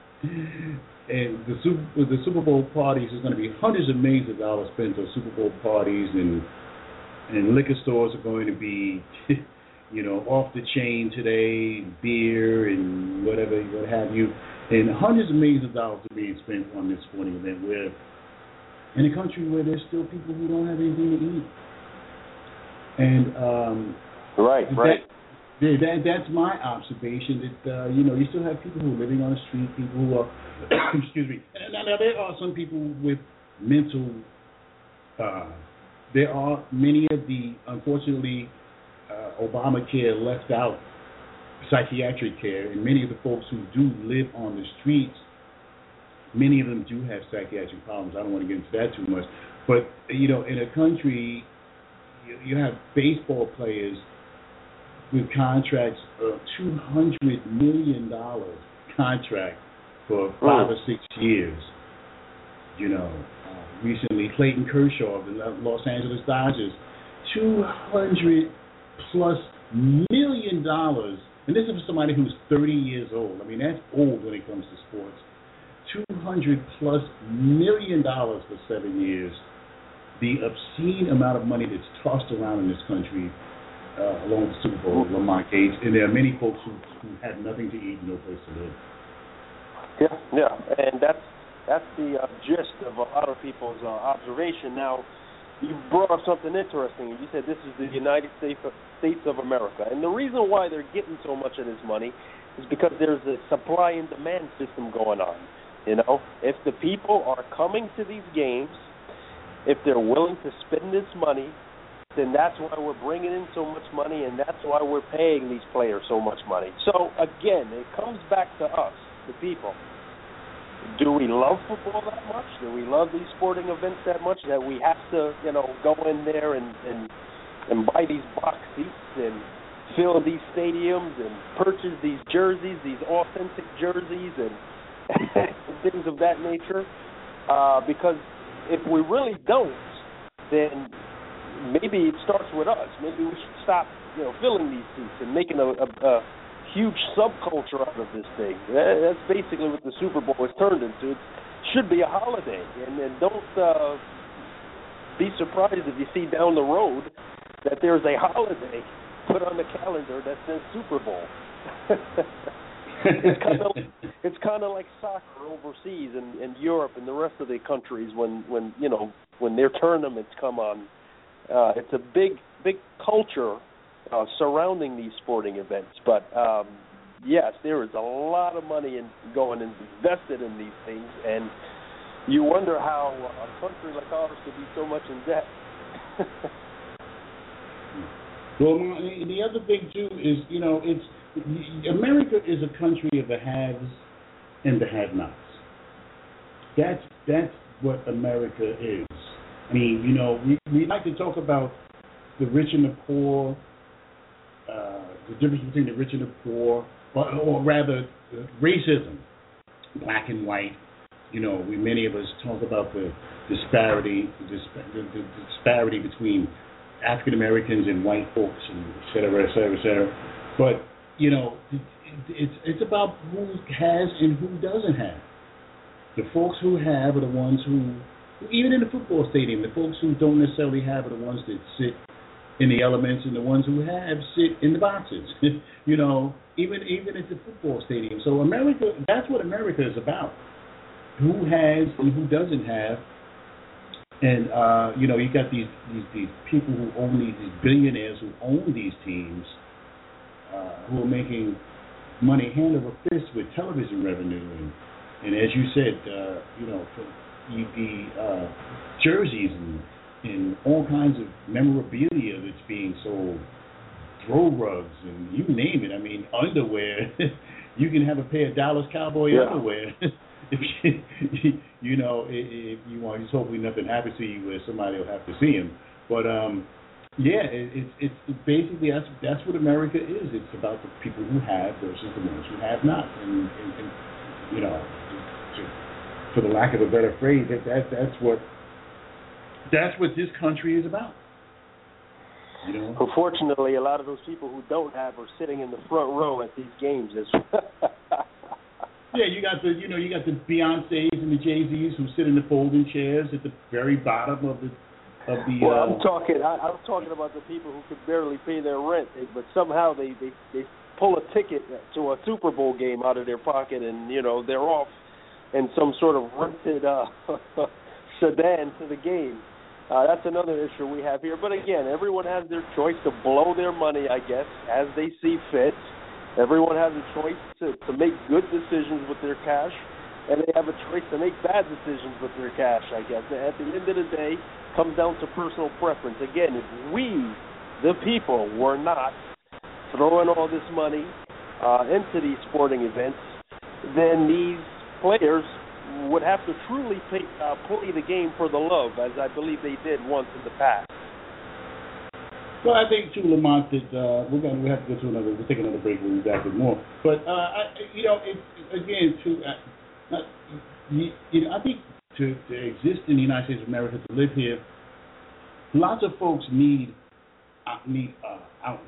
Speaker 5: And the Super, the Super Bowl parties, there's going to be hundreds of millions of dollars spent on Super Bowl parties, and and liquor stores are going to be, you know, off the chain today, beer and whatever, what have you. And hundreds of millions of dollars are being spent on this sporting event, where in a country where there's still people who don't have anything to eat. And um,
Speaker 3: right, right.
Speaker 5: That, that, that's my observation. That uh, you know, you still have people who are living on the street, people who are, excuse me. Now, now there are some people with mental. Uh, there are many of the, unfortunately, uh, Obamacare left out psychiatric care, and many of the folks who do live on the streets, many of them do have psychiatric problems. I don't want to get into that too much, but you know, in a country, you, you have baseball players with contracts of two hundred million dollars contract for five or six years. You know, uh, recently Clayton Kershaw of the Los Angeles Dodgers, two hundred plus million dollars. And this is for somebody who's thirty years old. I mean, that's old when it comes to sports. two hundred plus million dollars for seven years. The obscene amount of money that's tossed around in this country, uh, along with the Super Bowl, Lamont Gates. And there are many folks who, who have nothing to eat and no place to live.
Speaker 3: Yeah, yeah. And that's, that's the uh, gist of a lot of people's uh, observation. Now, you brought up something interesting. You said this is the United States of America. And the reason why they're getting so much of this money is because there's a supply and demand system going on. You know, if the people are coming to these games, if they're willing to spend this money, then that's why we're bringing in so much money, and that's why we're paying these players so much money. So, again, it comes back to us, the people. Do we love football that much? Do we love these sporting events that much that we have to, you know, go in there and, and, and buy these box seats and fill these stadiums and purchase these jerseys, these authentic jerseys and things of that nature? Uh, because if we really don't, then maybe it starts with us. Maybe we should stop, you know, filling these seats and making a, a, a huge subculture out of this thing. That's basically what the Super Bowl has turned into. It should be a holiday, and, and don't uh, be surprised if you see down the road that there's a holiday put on the calendar that says Super Bowl. It's kind of it's kind of like soccer overseas and in, in Europe and the rest of the countries when, when you know when their tournaments come on. Uh, it's a big big culture Uh, surrounding these sporting events, but um, yes, there is a lot of money in, going and invested in these things, and you wonder how a country like ours could be so much in debt.
Speaker 5: Well, the other thing too is, you know, it's America is a country of the haves and the have-nots. That's that's what America is. I mean, you know, we we like to talk about the rich and the poor. Uh, the difference between the rich and the poor, or, or rather, uh, racism, black and white. You know, we many of us talk about the disparity, the, the, the disparity between African Americans and white folks and et cetera, et cetera, et cetera. But you know, it, it's it's about who has and who doesn't have. The folks who have are the ones who, even in the football stadium, the folks who don't necessarily have are the ones that sit in the elements, and the ones who have sit in the boxes. You know, even even at the football stadium. So America, that's what America is about. Who has and who doesn't have. And uh, you know, you got these, these these people who own these, these billionaires who own these teams, uh, who are making money hand over fist with television revenue, and, and as you said, uh, you know, for the, the uh, jerseys and, and all kinds of memorabilia that's being sold, throw rugs, and you name it. I mean, underwear. You can have a pair of Dallas Cowboy yeah. underwear. If you, you know, if you want, just hopefully nothing happens to you where somebody will have to see him. But um, yeah, it, it's it's basically that's that's what America is. It's about the people who have versus the ones who have not. And, and, and you know, to, for the lack of a better phrase, that, that that's what that's what this country is about. You know?
Speaker 3: Unfortunately, a lot of those people who don't have are sitting in the front row at these games.
Speaker 5: Yeah, you got the you know you got the Beyoncés and the Jay-Z's who sit in the folding chairs at the very bottom of the of the.
Speaker 3: Well,
Speaker 5: uh,
Speaker 3: I'm talking I, I'm talking about the people who could barely pay their rent, but somehow they, they, they pull a ticket to a Super Bowl game out of their pocket, and you know they're off in some sort of rented uh, sedan to the game. Uh, that's another issue we have here. But again, everyone has their choice to blow their money, I guess, as they see fit. Everyone has a choice to, to make good decisions with their cash, and they have a choice to make bad decisions with their cash, I guess. At the end of the day, it comes down to personal preference. Again, if we, the people, were not throwing all this money uh, into these sporting events, then these players would have to truly pay, uh, play the game for the love, as I believe they did once in the past.
Speaker 5: Well, I think too, Lamont, that uh, we're going to we have to go to another. We'll take another break. We'll be back with more. But uh, I, you know, it, again, to uh, you, you know, I think to, to exist in the United States of America, to live here, lots of folks need uh, need uh, outlets.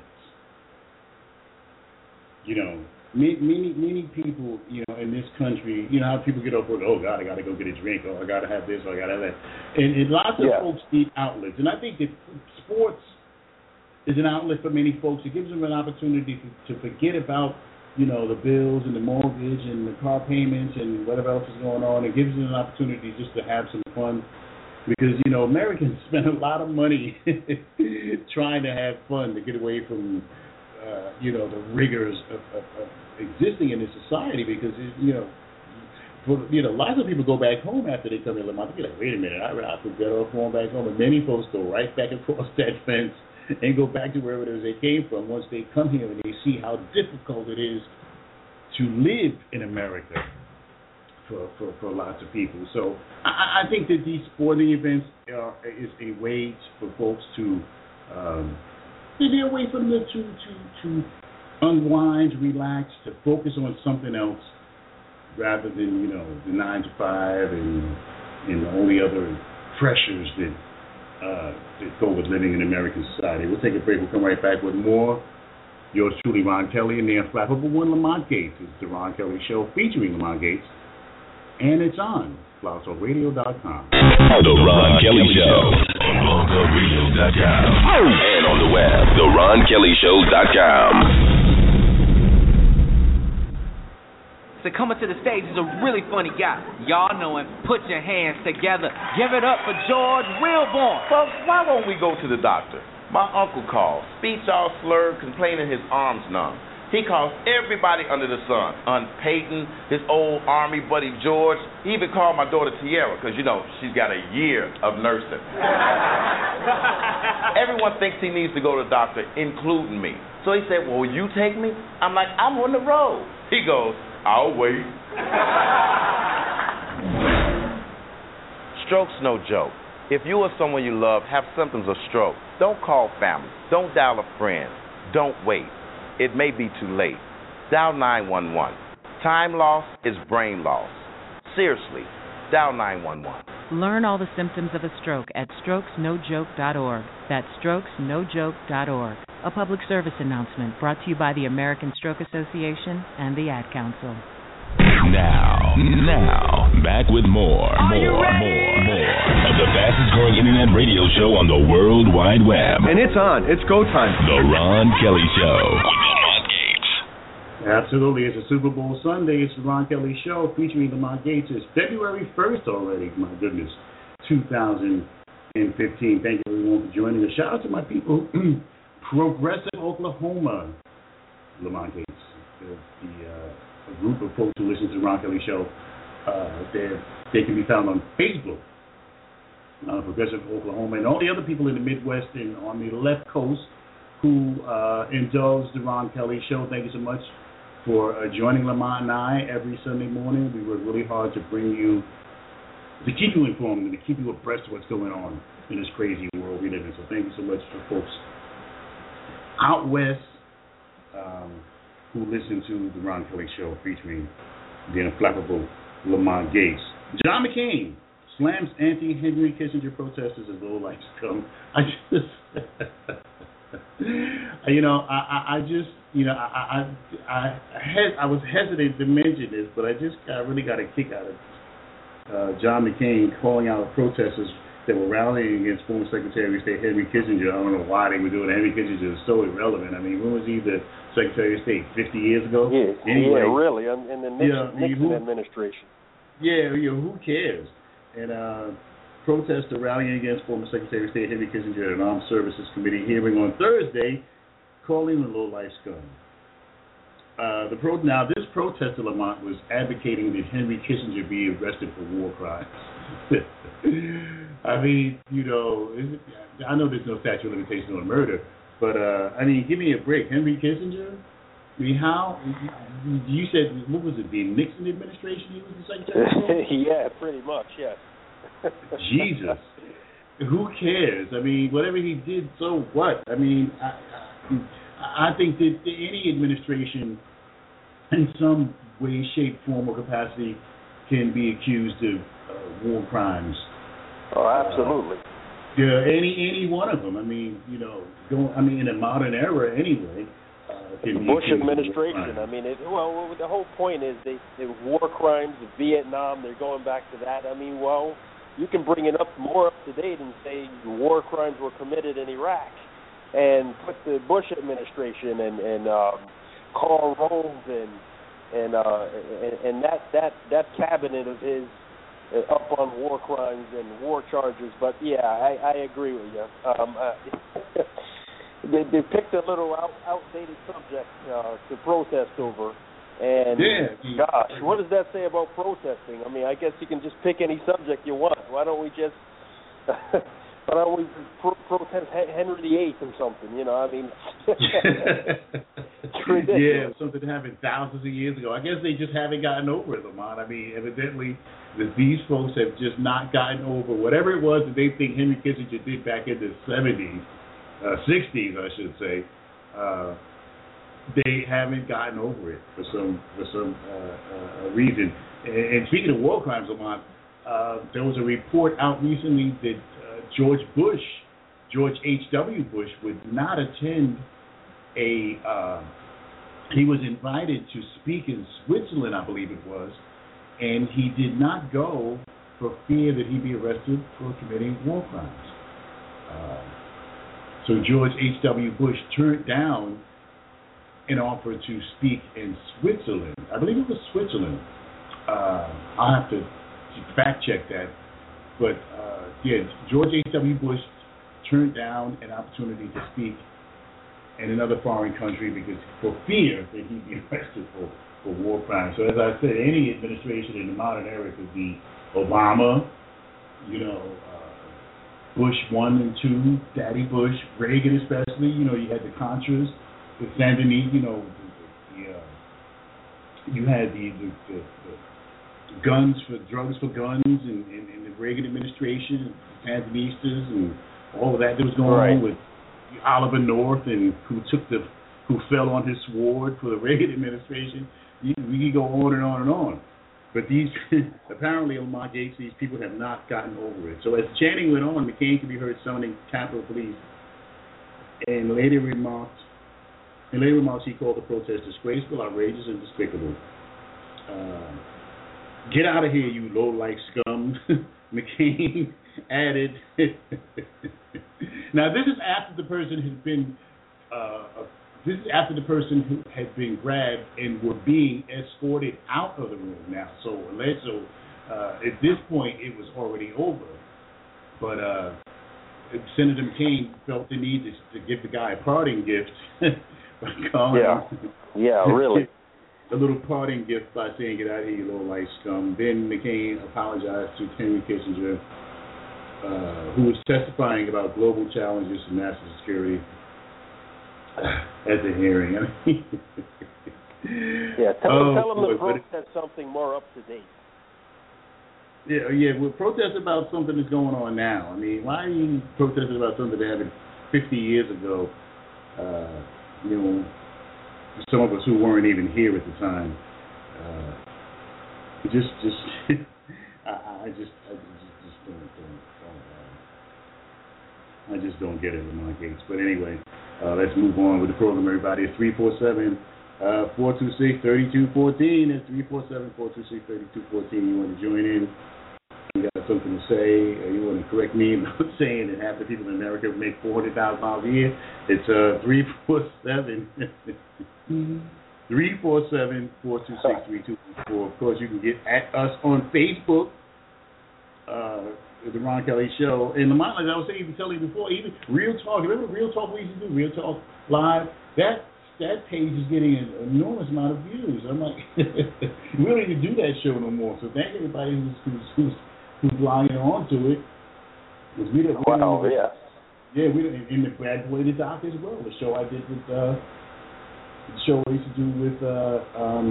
Speaker 5: You know, many, many many people, you know, in this country, you know how people get up with, oh God, I got to go get a drink, or I got to have this, or I got to have that, and, and lots of
Speaker 3: yeah.
Speaker 5: folks need outlets, and I think that sports is an outlet for many folks. It gives them an opportunity to, to forget about, you know, the bills and the mortgage and the car payments and whatever else is going on. It gives them an opportunity just to have some fun because, you know, Americans spend a lot of money trying to have fun, to get away from, uh, you know, the rigors of, of, of existing in this society because, it, you know, for, you know, lots of people go back home after they come in. They're like, wait a minute, I, I could get off going back home. And many folks go right back across that fence and go back to wherever it is they came from once they come here and they see how difficult it is to live in America for for, for lots of people. So I, I think that these sporting events are, is a way for folks to, um, maybe a way for them to, to, to unwind, relax, to focus on something else rather than, you know, the nine to five and, and all the other pressures that Uh, that go with living in American society. We'll take a break. We'll come right back with more. Yours truly, Ron Kelly, and the unflappable one, Lamont Gates. It's the Ron Kelly Show featuring Lamont Gates, and it's on blog talk radio dot com.
Speaker 2: The Ron Kelly Show on blog talk radio dot com and on the web, the ron kelly show dot com.
Speaker 8: So coming to the stage is a really funny guy. Y'all know him. Put your hands together. Give it up for George Wilborn.
Speaker 9: Folks, why won't we go to the doctor? My uncle called, speech all slurred, complaining his arms numb. He calls everybody under the sun. Aunt Peyton, his old Army buddy George. He even called my daughter Tiara because, you know, she's got a year of nursing. Everyone thinks he needs to go to the doctor, including me. So he said, well, will you take me? I'm like, I'm on the road. He goes, I'll wait. Stroke's no joke. If you or someone you love have symptoms of stroke, don't call family. Don't dial a friend. Don't wait. It may be too late. Dial nine one one. Time loss is brain loss. Seriously, dial nine one one.
Speaker 1: Learn all the symptoms of a stroke at strokes no joke dot org. That's strokes no joke dot org. A public service announcement brought to you by the American Stroke Association and the Ad Council.
Speaker 2: Now, now, back with more,
Speaker 10: Are
Speaker 2: more,
Speaker 10: you ready?
Speaker 2: more, more of the fastest growing internet radio show on the World Wide Web.
Speaker 11: And it's on. It's go time.
Speaker 2: The Ron Kelly Show.
Speaker 5: Absolutely. It's a Super Bowl Sunday. It's the Ron Kelly Show featuring Lamont Gates. It's February first already. My goodness. two thousand fifteen. Thank you, everyone, for joining us. Shout out to my people, Progressive Oklahoma. Lamont Gates. The, the uh, a group of folks who listen to the Ron Kelly Show. Uh, they can be found on Facebook. Uh, Progressive Oklahoma, and all the other people in the Midwest and on the left coast who uh, indulge the Ron Kelly Show. Thank you so much for uh, joining Lamont and I every Sunday morning. We work really hard to bring you, to keep you informed and to keep you abreast of what's going on in this crazy world we live in. So thank you so much for folks out west um, who listen to the Ron Kelly Show featuring the inflammable Lamont Gates. John McCain slams anti-Henry Kissinger protesters as low lights come. I just, you know, I, I, I just, you know, I, I, I, I, had, I was hesitant to mention this, but I just I really got a kick out of uh, John McCain calling out protesters that were rallying against former Secretary of State Henry Kissinger. I don't know why they were doing it. Henry Kissinger is so irrelevant. I mean, when was he the Secretary of State? fifty years ago?
Speaker 3: Yeah,
Speaker 5: anyway,
Speaker 3: yeah really, in the Nixon,
Speaker 5: yeah,
Speaker 3: Nixon
Speaker 5: who,
Speaker 3: administration.
Speaker 5: Yeah, you know, who cares? And uh, protests are rallying against former Secretary of State Henry Kissinger at an Armed Services Committee hearing on Thursday, calling the low-life scum. Uh, the pro- now, this protester, Lamont, was advocating that Henry Kissinger be arrested for war crimes. I mean, you know, I know there's no statute of limitation on murder, but, uh, I mean, give me a break. Henry Kissinger? I mean, how? You said, what was it, the Nixon administration he was the Secretary of?
Speaker 3: Yeah, pretty much, yes.
Speaker 5: Jesus. Who cares? I mean, whatever he did, so what? I mean, I, I, I think that any administration in some way, shape, form, or capacity can be accused of uh, war crimes.
Speaker 3: Oh, absolutely.
Speaker 5: Uh, yeah, any any one of them. I mean, you know, going, I mean, in a modern era anyway. Uh,
Speaker 3: the Bush administration. I mean, it, well, the whole point is they, they war crimes of Vietnam. They're going back to that. I mean, well, you can bring it up more up to date and say war crimes were committed in Iraq, and put the Bush administration and and um, Karl Rove and and, uh, and and that that that cabinet of his uh, up on war crimes and war charges. But yeah, I, I agree with you. Um, uh, They, they picked a little out, outdated subject uh, to protest over, and
Speaker 5: yeah.
Speaker 3: gosh, what does that say about protesting? I mean, I guess you can just pick any subject you want. Why don't we just, why don't we pro- protest Henry the Eighth or something? You know, I mean, it's ridiculous.
Speaker 5: Yeah, something that happened thousands of years ago. I guess they just haven't gotten over it, Lamont. I mean, evidently, that these folks have just not gotten over whatever it was that they think Henry Kissinger did back in the seventies. Uh, sixties, I should say. Uh, they haven't gotten over it for some for some uh, uh, reason. And, and speaking of war crimes, Lamont, uh, there was a report out recently that uh, George Bush, George H W. Bush, would not attend a. Uh, he was invited to speak in Switzerland, I believe it was, and he did not go for fear that he'd be arrested for committing war crimes. Uh, So George H W. Bush turned down an offer to speak in Switzerland. I believe it was Switzerland. Uh, I'll have to fact check that. But, uh, yeah, George H W. Bush turned down an opportunity to speak in another foreign country because for fear that he'd be arrested for, for war crimes. So as I said, any administration in the modern era could be Obama, you know, Bush one and two, Daddy Bush, Reagan especially. You know, you had the Contras, the Sandinista. You know, the, the, uh, you had the, the, the, the guns for drugs for guns, and, and, and the Reagan administration, the Sandinistas, and all of that that was going
Speaker 3: right.
Speaker 5: on with Oliver North, and who took the who fell on his sword for the Reagan administration. You, we could go on and on and on. but these apparently Lamont Gates, these people have not gotten over it. So as chanting went on, McCain could be heard summoning Capitol Police, and later remarked, in later remarks, he called the protest disgraceful, outrageous, and despicable. Uh, Get out of here, you low-life scum, McCain added. Now, this is after the person has been, uh, this is after the person who had been grabbed and were being escorted out of the room now. So, so uh, at this point, it was already over. But uh, Senator McCain felt the need to, to give the guy a parting gift by calling
Speaker 3: yeah.
Speaker 5: him.
Speaker 3: Yeah, really.
Speaker 5: A little parting gift by saying, get out of here, you little life scum. Then McCain apologized to Henry Kissinger, uh, who was testifying about global challenges to national security at the hearing. I mean,
Speaker 3: yeah, tell,
Speaker 5: oh,
Speaker 3: tell him to
Speaker 5: boy,
Speaker 3: protest something more up to date.
Speaker 5: Yeah, yeah, we'll protest about something that's going on now. I mean, why are you protesting about something that happened fifty years ago? Uh, you know, some of us who weren't even here at the time. Uh, just, just, I, I just, I just, just don't, don't, don't uh, I just don't get it with my Gates. But anyway, uh, let's move on with the program, everybody. It's three four seven, four two six, three two one four. It's three four seven, four two six, three two one four. You want to join in? You got something to say? Or you want to correct me about saying that half the people in America make four hundred thousand dollars a year? It's uh, three four seven, three four seven, four two six, three two one four. Of course, you can get at us on Facebook. Uh, The Ron Kelly Show. And Lamont, like I was saying, even telling you before, even Real Talk, remember Real Talk we used to do, Real Talk Live? That that page is getting an enormous amount of views. I'm like, we don't even do that show no more. So thank everybody who's who's who's, who's logging on to it. Because we didn't.
Speaker 3: Wow, we yeah.
Speaker 5: Yeah, we didn't. In the Bad Boy the Doc as well. The show I did with, uh, the show I used to do with, uh, um,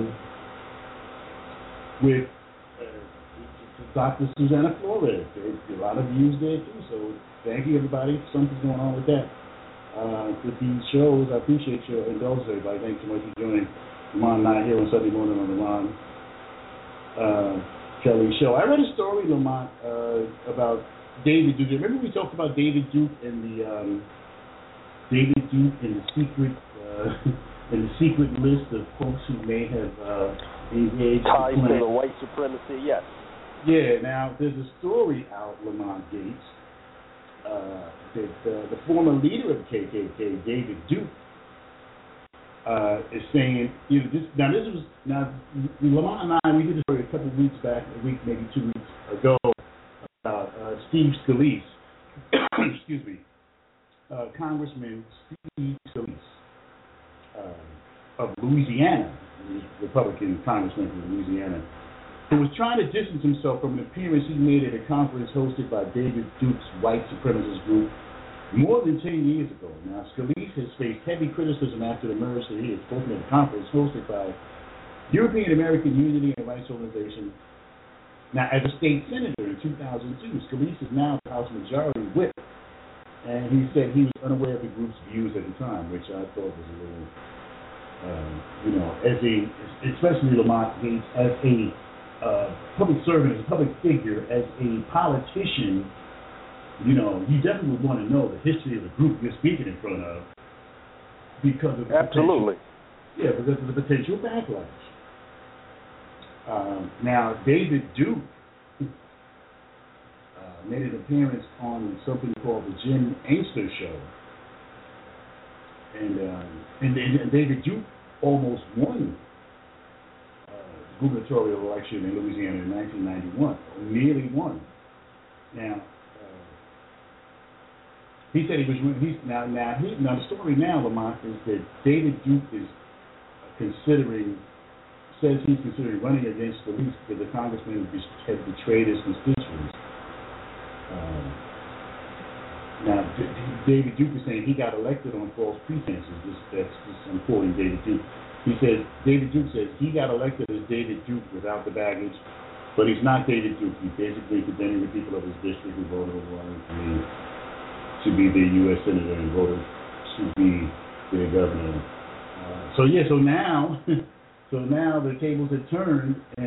Speaker 5: with. Doctor Susanna Flores. There's a lot of views there too. So thank you, everybody. Something's going on with that. Uh, with these shows, I appreciate your indulgence, everybody. Thanks so much for joining Lamont and I here on Sunday morning on the Ron uh, Kelly Show. I read a story, Lamont, uh, about David Duke. Remember we talked about David Duke and the um, David Duke and the secret uh, and the secret list of folks who may have uh, engaged
Speaker 3: ties to the white supremacy. Yes.
Speaker 5: Yeah, now there's a story out, Lamont Gates, uh, that uh, the former leader of the K K K, David Duke, uh, is saying, you know, this, now this was, now Lamont and I, we did this story a couple of weeks back, a week, maybe two weeks ago, about uh, Steve Scalise, excuse me, uh, Congressman Steve Scalise uh, of Louisiana, Republican congressman from Louisiana, who was trying to distance himself from an appearance he made at a conference hosted by David Duke's white supremacist group more than ten years ago. Now, Scalise has faced heavy criticism after the emerged that he had spoken at a conference hosted by European American Unity and Rights Organization. Now, as a state senator in two thousand two, Scalise is now the House Majority Whip, and he said he was unaware of the group's views at the time, which I thought was a little, uh, you know, as a, especially Lamont Gates, as a Uh, public servant, as a public figure, as a politician, you know, you definitely would want to know the history of the group you're speaking in front of because of the
Speaker 3: absolutely,
Speaker 5: yeah, because of the potential backlash. Um, now, David Duke uh, made an appearance on something called the Jim Angster Show, and um, and, and David Duke almost won gubernatorial election in Louisiana in nineteen ninety-one, or nearly won. Now, uh, he said he was he's now now he, now the story now, Lamont, is that David Duke is considering says he's considering running against Scalise because the congressman has betrayed his constituents. Um, now, D- David Duke is saying he got elected on false pretenses. This, that's just I'm quoting David Duke. He says, David Duke says he got elected as David Duke without the baggage, but he's not David Duke. He's basically condemning the people of his district who voted overwhelmingly for him to be the U S senator and voted to be their governor. Uh, so yeah, so now, so now the tables have turned, and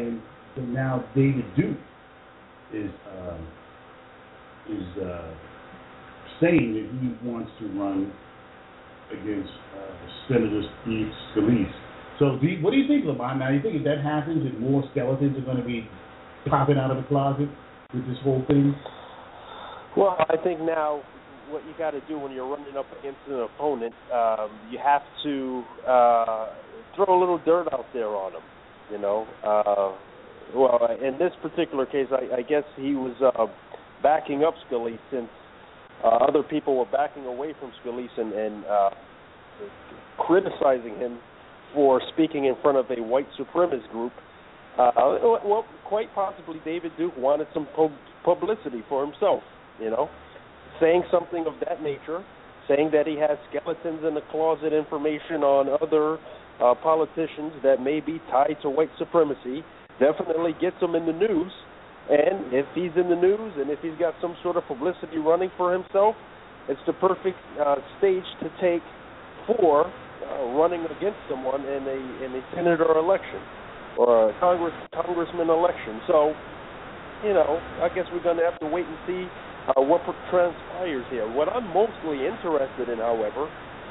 Speaker 5: so now David Duke is uh, is uh, saying that he wants to run against uh, Senator Steve Scalise. So, do you, what do you think, Lamont? Now, you think if that happens, that more skeletons are going to be popping out of the closet with this whole thing?
Speaker 3: Well, I think now what you got to do when you're running up against an opponent, um, you have to uh, throw a little dirt out there on him. You know, uh, well, in this particular case, I, I guess he was uh, backing up Scalise since uh, other people were backing away from Scalise and, and uh, criticizing him for speaking in front of a white supremacist group. Uh, well, quite possibly David Duke wanted some pub- publicity for himself, you know, saying something of that nature, saying that he has skeletons in the closet information on other uh, politicians that may be tied to white supremacy, definitely gets him in the news. And if he's in the news and if he's got some sort of publicity running for himself, it's the perfect uh, stage to take for uh, running against someone in a in a senator election or a Congress congressman election. So, you know, I guess we're going to have to wait and see uh, what transpires here. What I'm mostly interested in, however,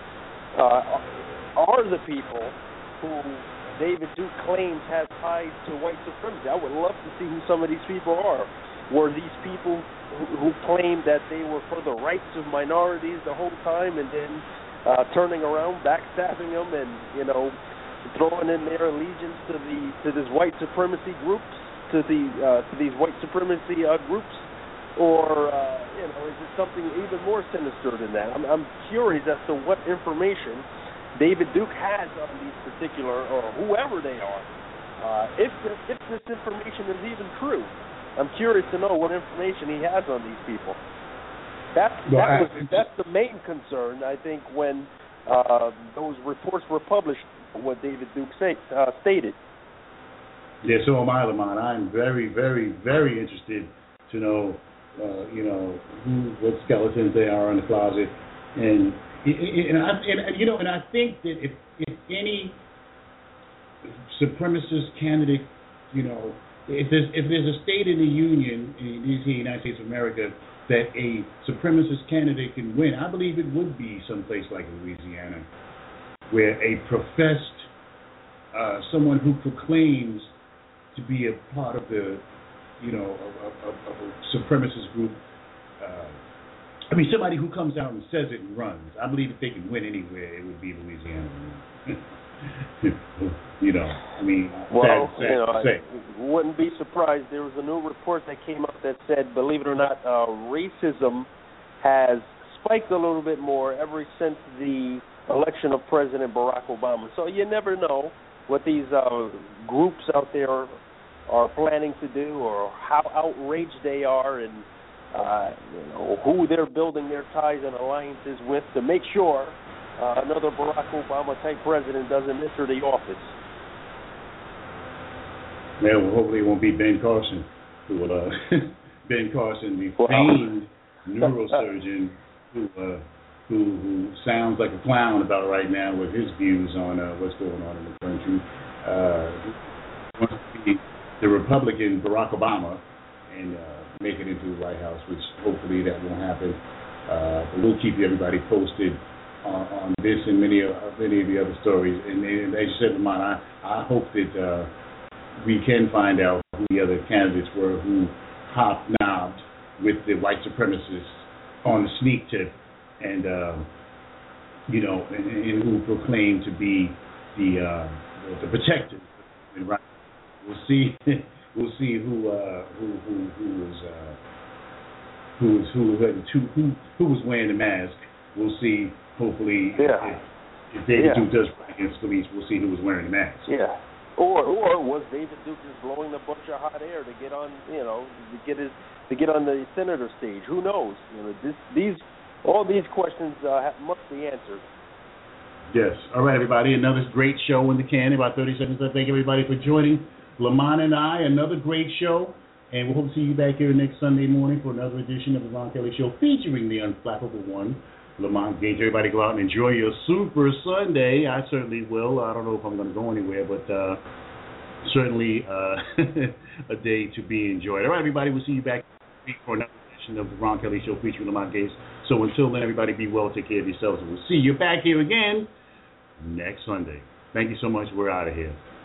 Speaker 3: uh, are the people who David Duke claims has ties to white supremacy. I would love to see who some of these people are. Were these people who, who claimed that they were for the rights of minorities the whole time and then uh, turning around, backstabbing them and, you know, throwing in their allegiance to the to this white supremacy groups, to the uh, to these white supremacy uh, groups, or uh, you know, is it something even more sinister than that? I'm, I'm curious as to what information David Duke has on these particular, or whoever they are, uh, if this, if this information is even true. I'm curious to know what information he has on these people. That's
Speaker 5: well,
Speaker 3: that
Speaker 5: I,
Speaker 3: was that's the main concern, I think, when uh, those reports were published. What David Duke say, uh, stated.
Speaker 5: Yeah, so am I, Lamont. I'm very, very, very interested to know, uh, you know, who, what skeletons they are in the closet, and and, I, and you know, and I think that if if any supremacist candidate, you know, if there's if there's a state in the Union, in the United States of America, that a supremacist candidate can win, I believe it would be someplace like Louisiana, where a professed, uh, someone who proclaims to be a part of the, you know, of, of, of a supremacist group, uh, I mean, somebody who comes out and says it and runs. I believe if they can win anywhere, it would be Louisiana. You know, I mean,
Speaker 3: well,
Speaker 5: sad, sad
Speaker 3: you know,
Speaker 5: to say.
Speaker 3: I wouldn't be surprised. There was a new report that came up that said, believe it or not, uh, racism has spiked a little bit more ever since the election of President Barack Obama. So you never know what these uh, groups out there are planning to do or how outraged they are and uh, you know, who they're building their ties and alliances with to make sure uh, another Barack Obama-type president doesn't enter the office.
Speaker 5: Yeah, well, hopefully it won't be Ben Carson, who will, uh, Ben Carson, the
Speaker 3: wow.
Speaker 5: famed neurosurgeon who uh, Who, who sounds like a clown about right now with his views on uh, what's going on in the country. Uh, wants to be the Republican Barack Obama and uh, make it into the White House, which hopefully that won't happen. Uh, but we'll keep everybody posted on, on this and many of many of the other stories. And, and as you said, Lamont, I, I hope that uh, we can find out who the other candidates were who hobnobbed with the white supremacists on the sneak tip. And uh, you know, and, and who proclaim to be the uh, the, the protectors. Right? We'll see. We'll see who uh, who who who was uh, who was who who who who was wearing the mask. We'll see. Hopefully,
Speaker 3: yeah.
Speaker 5: if, if David
Speaker 3: yeah.
Speaker 5: Duke does run against police, we'll see who was wearing the mask.
Speaker 3: Yeah. Or or was David Duke just blowing a bunch of hot air to get on, you know, to get his to get on the senator stage? Who knows? You know, this, these. All these questions uh, must be answered.
Speaker 5: Yes. All right, everybody. Another great show in the can. About thirty seconds. I thank everybody for joining Lamont and I. Another great show. And we hope to see you back here next Sunday morning for another edition of the Ron Kelly Show featuring the unflappable one, Lamont Gage. Everybody go out and enjoy your Super Sunday. I certainly will. I don't know if I'm going to go anywhere, but uh, certainly uh, a day to be enjoyed. All right, everybody, we'll see you back next week for another edition of the Ron Kelly Show featuring Lamont Gates. So until then, everybody be well, take care of yourselves, and we'll see you back here again next Sunday. Thank you so much. We're out of here.